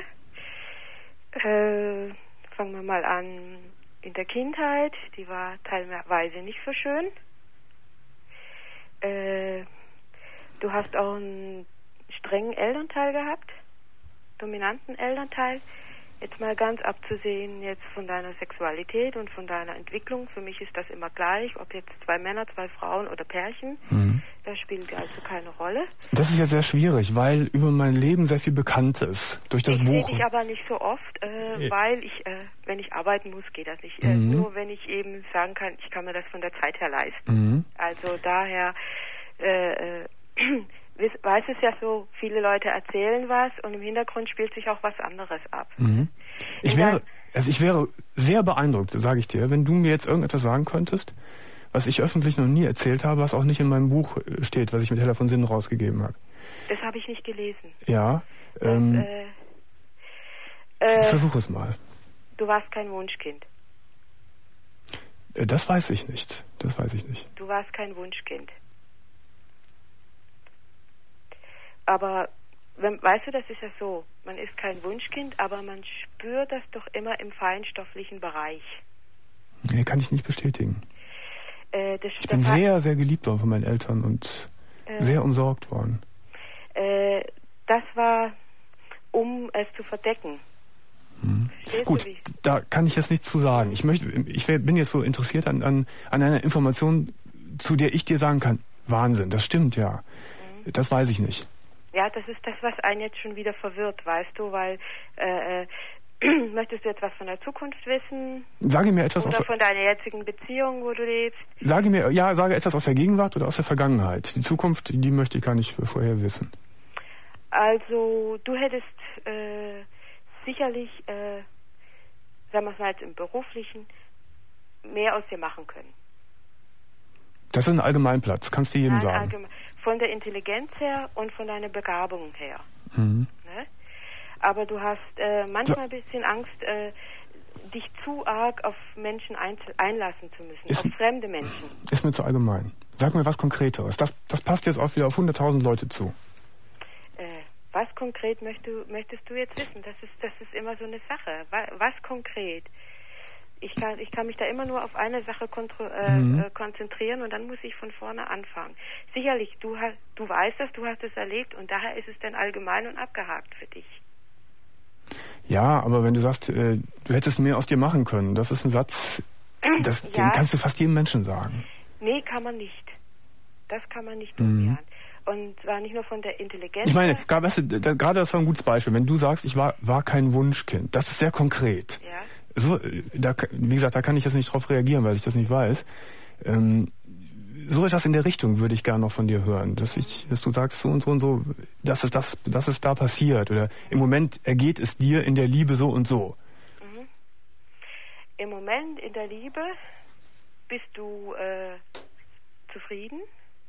Äh, fangen wir mal an. In der Kindheit, die war teilweise nicht so schön. Äh, du hast auch einen strengen Elternteil gehabt, dominanten Elternteil. Jetzt mal ganz abzusehen jetzt von deiner Sexualität und von deiner Entwicklung. Für mich ist das immer gleich, ob jetzt zwei Männer, zwei Frauen oder Pärchen. Mhm. Das spielt also keine Rolle. Das ist ja sehr schwierig, weil über mein Leben sehr viel bekannt ist. Durch das ich Buch. sehe dich aber nicht so oft, äh, Ja. weil ich, äh, wenn ich arbeiten muss, geht das nicht. Äh, Mhm. nur wenn ich eben sagen kann, ich kann mir das von der Zeit her leisten. Mhm. Also daher äh, äh, weiß es ja so, viele Leute erzählen was und im Hintergrund spielt sich auch was anderes ab. Mhm. Ich In wäre, dein- also ich wäre sehr beeindruckt, sage ich dir, wenn du mir jetzt irgendetwas sagen könntest, was ich öffentlich noch nie erzählt habe, was auch nicht in meinem Buch äh, steht, was ich mit Heller von Sinnen rausgegeben habe. Das habe ich nicht gelesen. Ja, Das, ähm, äh, äh, versuch es mal. du warst kein Wunschkind. Äh, Das weiß ich nicht. Das weiß ich nicht. Du warst kein Wunschkind. Aber, wenn, weißt du, das ist ja so, man ist kein Wunschkind, aber man spürt das doch immer im feinstofflichen Bereich. Nee, kann ich nicht bestätigen. Äh, das, Ich bin das, sehr, sehr geliebt worden von meinen Eltern und äh, sehr umsorgt worden. Äh, das war, um es zu verdecken. Hm. Verstehst Gut, du, wie? da kann ich jetzt nichts zu sagen. Ich möchte, ich wär- bin jetzt so interessiert an, an, an einer Information, zu der ich dir sagen kann, Wahnsinn, das stimmt, ja. Mhm. Das weiß ich nicht. Ja, das ist das, was einen jetzt schon wieder verwirrt, weißt du, weil äh, äh, möchtest du jetzt was von der Zukunft wissen? Sage mir etwas aus Oder der, von deiner jetzigen Beziehung, wo du lebst? sage mir, ja, sage etwas aus der Gegenwart oder aus der Vergangenheit. Die Zukunft, die möchte ich gar nicht vorher wissen. Also, du hättest äh, sicherlich, äh, sagen wir es mal jetzt im Beruflichen, mehr aus dir machen können. Das ist ein Allgemeinplatz, kannst du jedem Nein, sagen. allgemein. Von der Intelligenz her und von deiner Begabung her. Mhm. Ne? Aber du hast äh, manchmal ein bisschen Angst, äh, dich zu arg auf Menschen ein, einlassen zu müssen, Ist- auf fremde Menschen. Ist mir zu allgemein. Sag mir was Konkreteres. Das, das passt jetzt auch wieder auf hunderttausend Leute zu. Äh, was konkret möchtest du, möchtest du jetzt wissen? Das ist, das ist immer so eine Sache. Was, was konkret? Ich kann, ich kann mich da immer nur auf eine Sache kontro, äh, Mhm. äh, konzentrieren und dann muss ich von vorne anfangen. Sicherlich, du, hast, du weißt das, du hast es erlebt und daher ist es dann allgemein und abgehakt für dich. Ja, aber wenn du sagst, äh, du hättest mehr aus dir machen können, das ist ein Satz, das, Ja. den kannst du fast jedem Menschen sagen. Nee, kann man nicht. Das kann man nicht Mhm. umkehren. Und zwar nicht nur von der Intelligenz. Ich meine, her. gerade, weißt du, da, gerade das war ein gutes Beispiel. Wenn du sagst, ich war, war kein Wunschkind, das ist sehr konkret. Ja. So, äh, da, ka- wie gesagt, da kann ich jetzt nicht drauf reagieren, weil ich das nicht weiß. Ähm, so etwas in der Richtung würde ich gerne noch von dir hören, dass ich, dass du sagst so und so und so, dass es das, dass es da passiert oder im Moment ergeht es dir in der Liebe so und so. Mhm. Im Moment in der Liebe bist du äh, zufrieden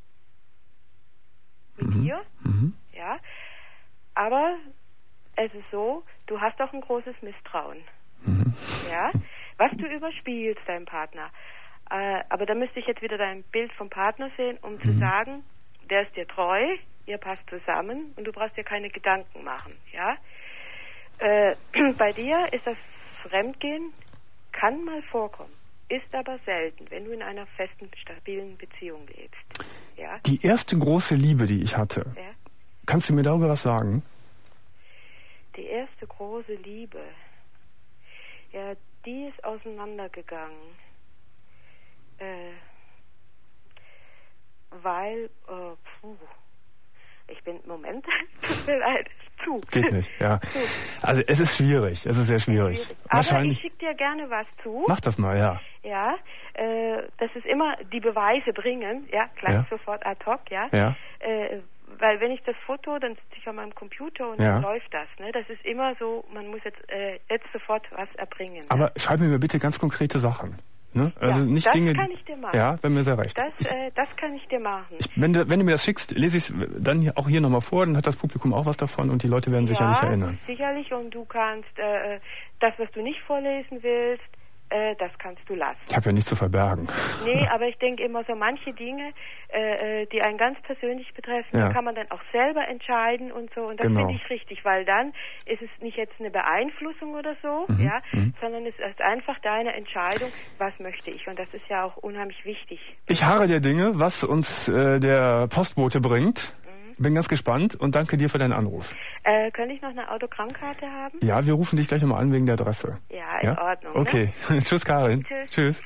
mit Mhm. dir, Mhm. ja. Aber es ist so, du hast auch ein großes Misstrauen, Mhm. ja, was du überspielst deinem Partner. Äh, aber da müsste ich jetzt wieder dein Bild vom Partner sehen, um zu Mhm. sagen, der ist dir treu, ihr passt zusammen und du brauchst dir keine Gedanken machen, ja. Äh, bei dir ist das Fremdgehen, kann mal vorkommen, ist aber selten, wenn du in einer festen, stabilen Beziehung lebst, ja. Die erste große Liebe, die ich hatte, ja? kannst du mir darüber was sagen? Die erste große Liebe, ja, die ist auseinandergegangen, äh, weil, äh, puh, Ich bin, Moment, tut mir leid, zu. Geht nicht, ja. Zu. Also es ist schwierig, es ist sehr schwierig. schwierig. Aber Wahrscheinlich. ich schicke dir gerne was zu. Mach das mal, ja. Ja, äh, das ist immer die Beweise bringen, ja, gleich Ja. sofort ad hoc, ja. Ja. Äh, weil wenn ich das Foto, dann sitze ich an meinem Computer und Ja. dann läuft das, ne? Das ist immer so, man muss jetzt, äh, jetzt sofort was erbringen. Aber schreib mir bitte ganz konkrete Sachen. Ne? Also Ja, nicht das Dinge. kann ich dir machen. Ja, wenn mir sehr recht. Das, Ich, äh, das kann ich dir machen. ich, wenn, du, wenn du mir das schickst, lese ich es dann hier, auch hier nochmal vor, dann hat das Publikum auch was davon und die Leute werden sich ja, sicherlich erinnern. Sicherlich, und du kannst äh, das, was du nicht vorlesen willst, äh, das kannst du lassen. Ich habe ja nichts zu verbergen. Nee, aber ich denke immer so manche Dinge, äh, die einen ganz persönlich betreffen, Ja. die kann man dann auch selber entscheiden und so. Und das Genau. finde ich richtig, weil dann ist es nicht jetzt eine Beeinflussung oder so, Mhm, ja, mhm. sondern es ist einfach deine Entscheidung, was möchte ich. Und das ist ja auch unheimlich wichtig. Ich harre der Dinge, was uns äh, der Postbote bringt. Bin ganz gespannt und danke dir für deinen Anruf. Äh, könnte ich noch eine Autogrammkarte haben? Ja, wir rufen dich gleich nochmal an wegen der Adresse. Ja, in Ordnung. Okay. Ne? Tschüss, Karin. Tschüss. Tschüss.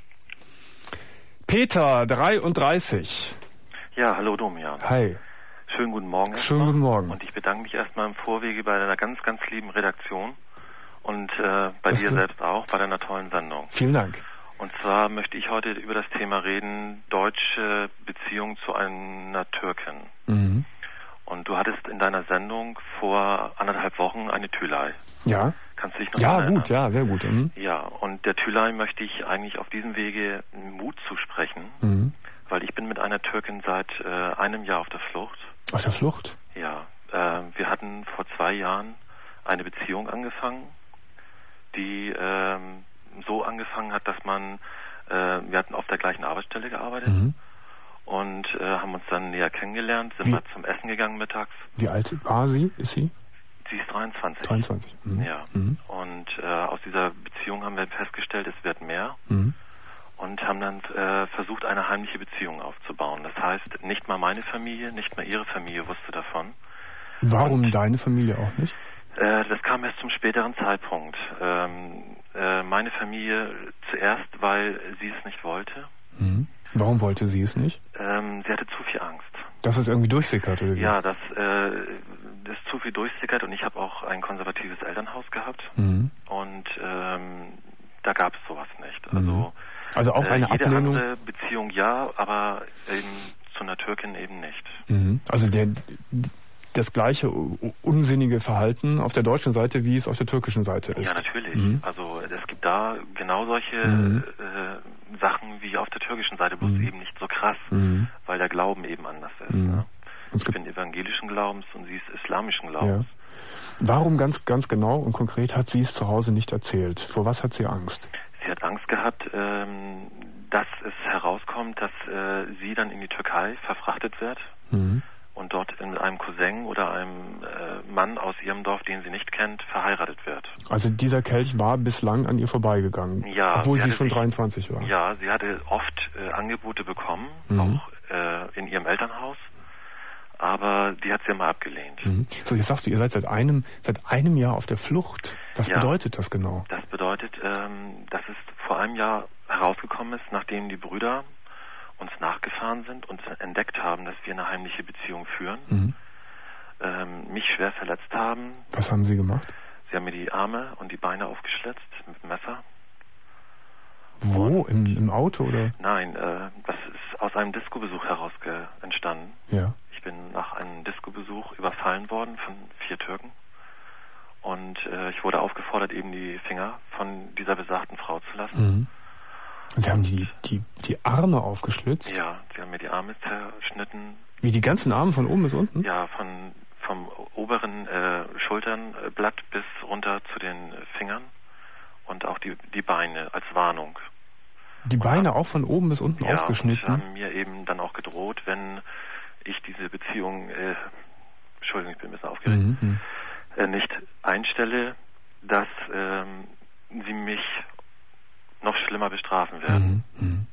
Peter, dreiunddreißig. Ja, hallo Domian. Hi. Schönen guten Morgen. Schönen erstmal. guten Morgen. Und ich bedanke mich erstmal im Vorwege bei deiner ganz, ganz lieben Redaktion und äh, bei Das dir sind- selbst auch, bei deiner tollen Sendung. Vielen Dank. Und zwar möchte ich heute über das Thema reden, deutsche Beziehung zu einer Türkin. Mhm. Und du hattest in deiner Sendung vor anderthalb Wochen eine Tülay. Ja? Kannst du dich noch Ja, daran gut, ja, sehr gut. Mhm. Ja, und der Tülay möchte ich eigentlich auf diesem Wege Mut zusprechen, Mhm. weil ich bin mit einer Türkin seit äh, einem Jahr auf der Flucht. Auf der Flucht? Ja, äh, wir hatten vor zwei Jahren eine Beziehung angefangen, die ähm, so angefangen hat, dass man, äh, wir hatten auf der gleichen Arbeitsstelle gearbeitet Mhm. und äh, haben uns dann näher kennengelernt, sind Wie- mal zum Essen gegangen mittags. Wie alt war sie? Ist sie? Sie ist dreiundzwanzig. dreiundzwanzig. Mhm. Ja, Mhm. und äh, aus dieser Beziehung haben wir festgestellt, es wird mehr. Mhm. Und haben dann äh, versucht, eine heimliche Beziehung aufzubauen. Das heißt, nicht mal meine Familie, nicht mal ihre Familie wusste davon. Warum Und, deine Familie auch nicht? Äh, das kam erst zum späteren Zeitpunkt. Ähm, äh, meine Familie zuerst, weil sie es nicht wollte. Mhm. Warum wollte sie es nicht? Ähm, sie hatte zu viel Angst. Dass es irgendwie durchsickert oder wie? Ja, dass äh, das zu viel durchsickert und ich habe auch ein konservatives Elternhaus gehabt Mhm. und ähm, da gab es sowas nicht. Also, Also auch äh, eine jede Ablehnung. andere Beziehung ja, aber eben zu einer Türkin eben nicht. Mhm. Also der, das gleiche u- unsinnige Verhalten auf der deutschen Seite, wie es auf der türkischen Seite ist. Ja, natürlich. Mhm. Also es gibt da genau solche Mhm. äh, Sachen wie auf der türkischen Seite, bloß Mhm. eben nicht so krass, Mhm. weil der Glauben eben anders ist. Mhm. Ne? Und es Ich gibt, bin evangelischen Glaubens und sie ist islamischen ja. Glaubens. Warum ganz, ganz genau und konkret hat sie es zu Hause nicht erzählt? Vor was hat sie Angst? Sie hat Angst gehabt, ähm, dass es herauskommt, dass äh, sie dann in die Türkei verfrachtet wird Mhm. und dort mit einem Cousin oder einem äh, Mann aus ihrem Dorf, den sie nicht kennt, verheiratet wird. Also dieser Kelch war bislang an ihr vorbeigegangen, Ja, obwohl sie sie hatte schon sich- dreiundzwanzig war. Ja, sie hatte oft äh, Angebote bekommen, Mhm. auch äh, in ihrem Elternhaus, aber die hat sie immer abgelehnt. Mhm. So, jetzt sagst du, ihr seid seit einem, seit einem Jahr auf der Flucht. Was Ja. bedeutet das genau? Das bedeutet, ähm, dass es vor einem Jahr herausgekommen ist, nachdem die Brüder uns nachgefahren sind und entdeckt haben, dass wir eine heimliche Beziehung führen, Mhm. ähm, mich schwer verletzt haben. Was haben sie gemacht? Sie haben mir die Arme und die Beine aufgeschlitzt mit dem Messer. Wo? Im, im Auto oder? Nein, äh, das ist aus einem Disco-Besuch heraus ge- entstanden. Ja. Ich bin nach einem Disco-Besuch überfallen worden von vier Türken. Und äh, ich wurde aufgefordert, eben die Finger von dieser besagten Frau zu lassen. Mhm. Und sie haben die, die, die Arme aufgeschlitzt? Ja, sie haben mir die Arme zerschnitten. Wie die ganzen Arme von oben bis unten? Ja, von vom oberen äh, Schulternblatt bis runter zu den Fingern und auch die die Beine als Warnung. Die Beine auch von oben bis unten Ja, und aufgeschnitten? haben mir eben dann auch gedroht, wenn ich diese Beziehung, äh, Entschuldigung, ich bin ein bisschen aufgeregt, Mhm, mhm. äh, nicht einstelle, dass ähm, sie mich noch schlimmer bestrafen werden. Mhm, mhm.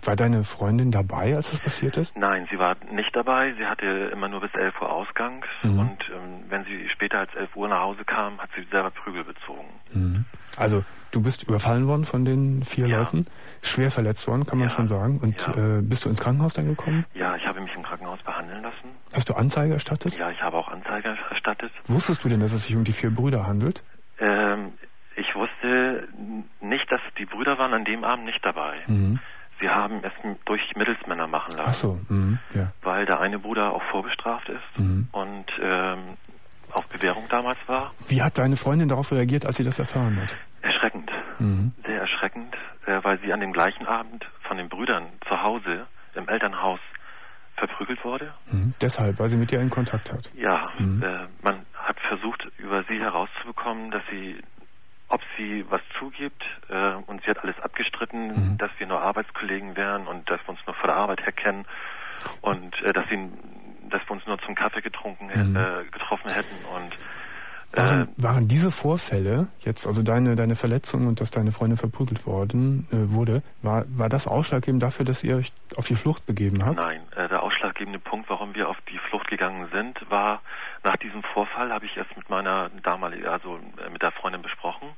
War deine Freundin dabei, als das passiert ist? Nein, sie war nicht dabei. Sie hatte immer nur bis elf Uhr Ausgang. Mhm. Und ähm, wenn sie später als elf Uhr nach Hause kam, hat sie selber Prügel bezogen. Mhm. Also du bist überfallen worden von den vier ja. Leuten, schwer verletzt worden, kann man ja. schon sagen. Und ja. äh, bist du ins Krankenhaus dann gekommen? Ja, ich habe mich im Krankenhaus behandeln lassen. Hast du Anzeige erstattet? Ja, ich habe auch Anzeige erstattet. Wusstest du denn, dass es sich um die vier Brüder handelt? Ähm, ich wusste nicht, dass die Brüder waren an dem Abend nicht dabei. Mhm. Sie haben es durch Mittelsmänner machen lassen. Ach so, mhm, ja. Weil der eine Bruder auch vorbestraft ist mhm. und ähm, auf Bewährung damals war. Wie hat deine Freundin darauf reagiert, als sie das erfahren hat? Erschreckend. Mhm. Sehr erschreckend, äh, weil sie an dem gleichen Abend von den Brüdern zu Hause im Elternhaus verprügelt wurde. Mhm. Deshalb, weil sie mit dir in Kontakt hat? Ja, mhm. äh, man hat versucht, über sie herauszubekommen, dass sie ob sie was zugibt, äh, und sie hat alles abgestritten, mhm. dass wir nur Arbeitskollegen wären und dass wir uns nur von der Arbeit her kennen und äh, dass, sie, dass wir uns nur zum Kaffee getrunken mhm. äh, getroffen hätten. Und äh, waren, waren diese Vorfälle, jetzt also deine, deine Verletzung und dass deine Freundin verprügelt worden äh, wurde, war, war das ausschlaggebend dafür, dass ihr euch auf die Flucht begeben habt? Nein, äh, der ausschlaggebende Punkt, warum wir auf die Flucht gegangen sind, war, nach diesem Vorfall habe ich es mit meiner damaligen, also äh, mit der Freundin besprochen.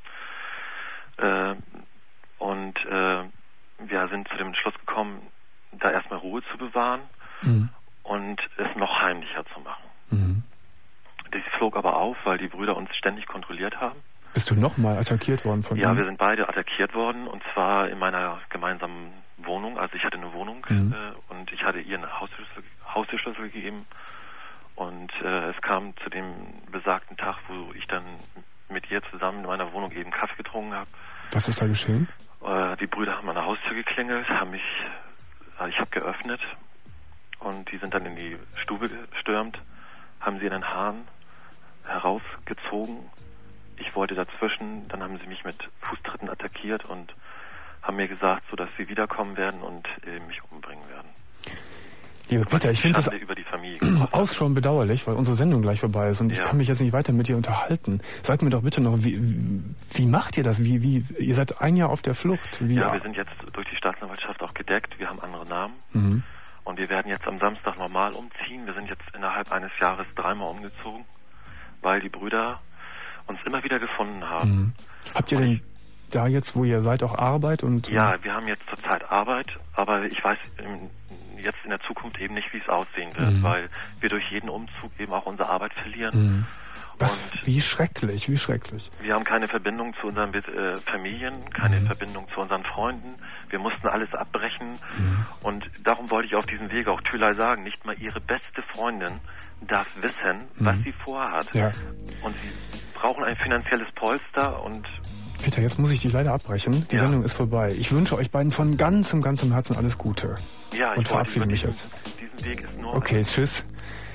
Äh, und äh, wir sind zu dem Schluss gekommen, da erstmal Ruhe zu bewahren mhm. und es noch heimlicher zu machen. Mhm. Das flog aber auf, weil die Brüder uns ständig kontrolliert haben. Bist du nochmal attackiert worden von Ja, ihnen? wir sind beide attackiert worden und zwar in meiner gemeinsamen Wohnung. Also ich hatte eine Wohnung mhm. äh, und ich hatte ihr einen Haustürschlüssel, Haustürschlüssel gegeben. Und äh, es kam zu dem besagten Tag, wo ich dann mit ihr zusammen in meiner Wohnung eben Kaffee getrunken habe. Was ist da geschehen? Äh, die Brüder haben an der Haustür geklingelt, haben mich, äh, ich habe geöffnet und die sind dann in die Stube gestürmt, haben sie in den Haaren herausgezogen. Ich wollte dazwischen, dann haben sie mich mit Fußtritten attackiert und haben mir gesagt, so dass sie wiederkommen werden und äh, mich umbringen werden. Lieber Peter, ich finde das über die Familie auch schon bedauerlich, weil unsere Sendung gleich vorbei ist und ja. ich kann mich jetzt nicht weiter mit dir unterhalten. Sag mir doch bitte noch, wie, wie macht ihr das? Wie, wie, ihr seid ein Jahr auf der Flucht. Wie ja, wir sind jetzt durch die Staatsanwaltschaft auch gedeckt. Wir haben andere Namen. Mhm. Und wir werden jetzt am Samstag normal umziehen. Wir sind jetzt innerhalb eines Jahres dreimal umgezogen, weil die Brüder uns immer wieder gefunden haben. Mhm. Habt ihr denn da jetzt, wo ihr seid, auch Arbeit? Und ja, wir haben jetzt zurzeit Arbeit, aber ich weiß im, jetzt in der Zukunft eben nicht, wie es aussehen wird, mhm. weil wir durch jeden Umzug eben auch unsere Arbeit verlieren. Mhm. Was, und wie schrecklich, wie schrecklich. Wir haben keine Verbindung zu unseren äh, Familien, keine mhm. Verbindung zu unseren Freunden. Wir mussten alles abbrechen. Mhm. Und darum wollte ich auf diesem Wege auch Thülei sagen, nicht mal ihre beste Freundin darf wissen, mhm. was sie vorhat. Ja. Und sie brauchen ein finanzielles Polster und Peter, jetzt muss ich dich leider abbrechen. Die ja. Sendung ist vorbei. Ich wünsche euch beiden von ganzem, ganzem Herzen alles Gute. Ja, und ich verabschiede mich diesen, jetzt. Diesen Weg ist nur okay, tschüss.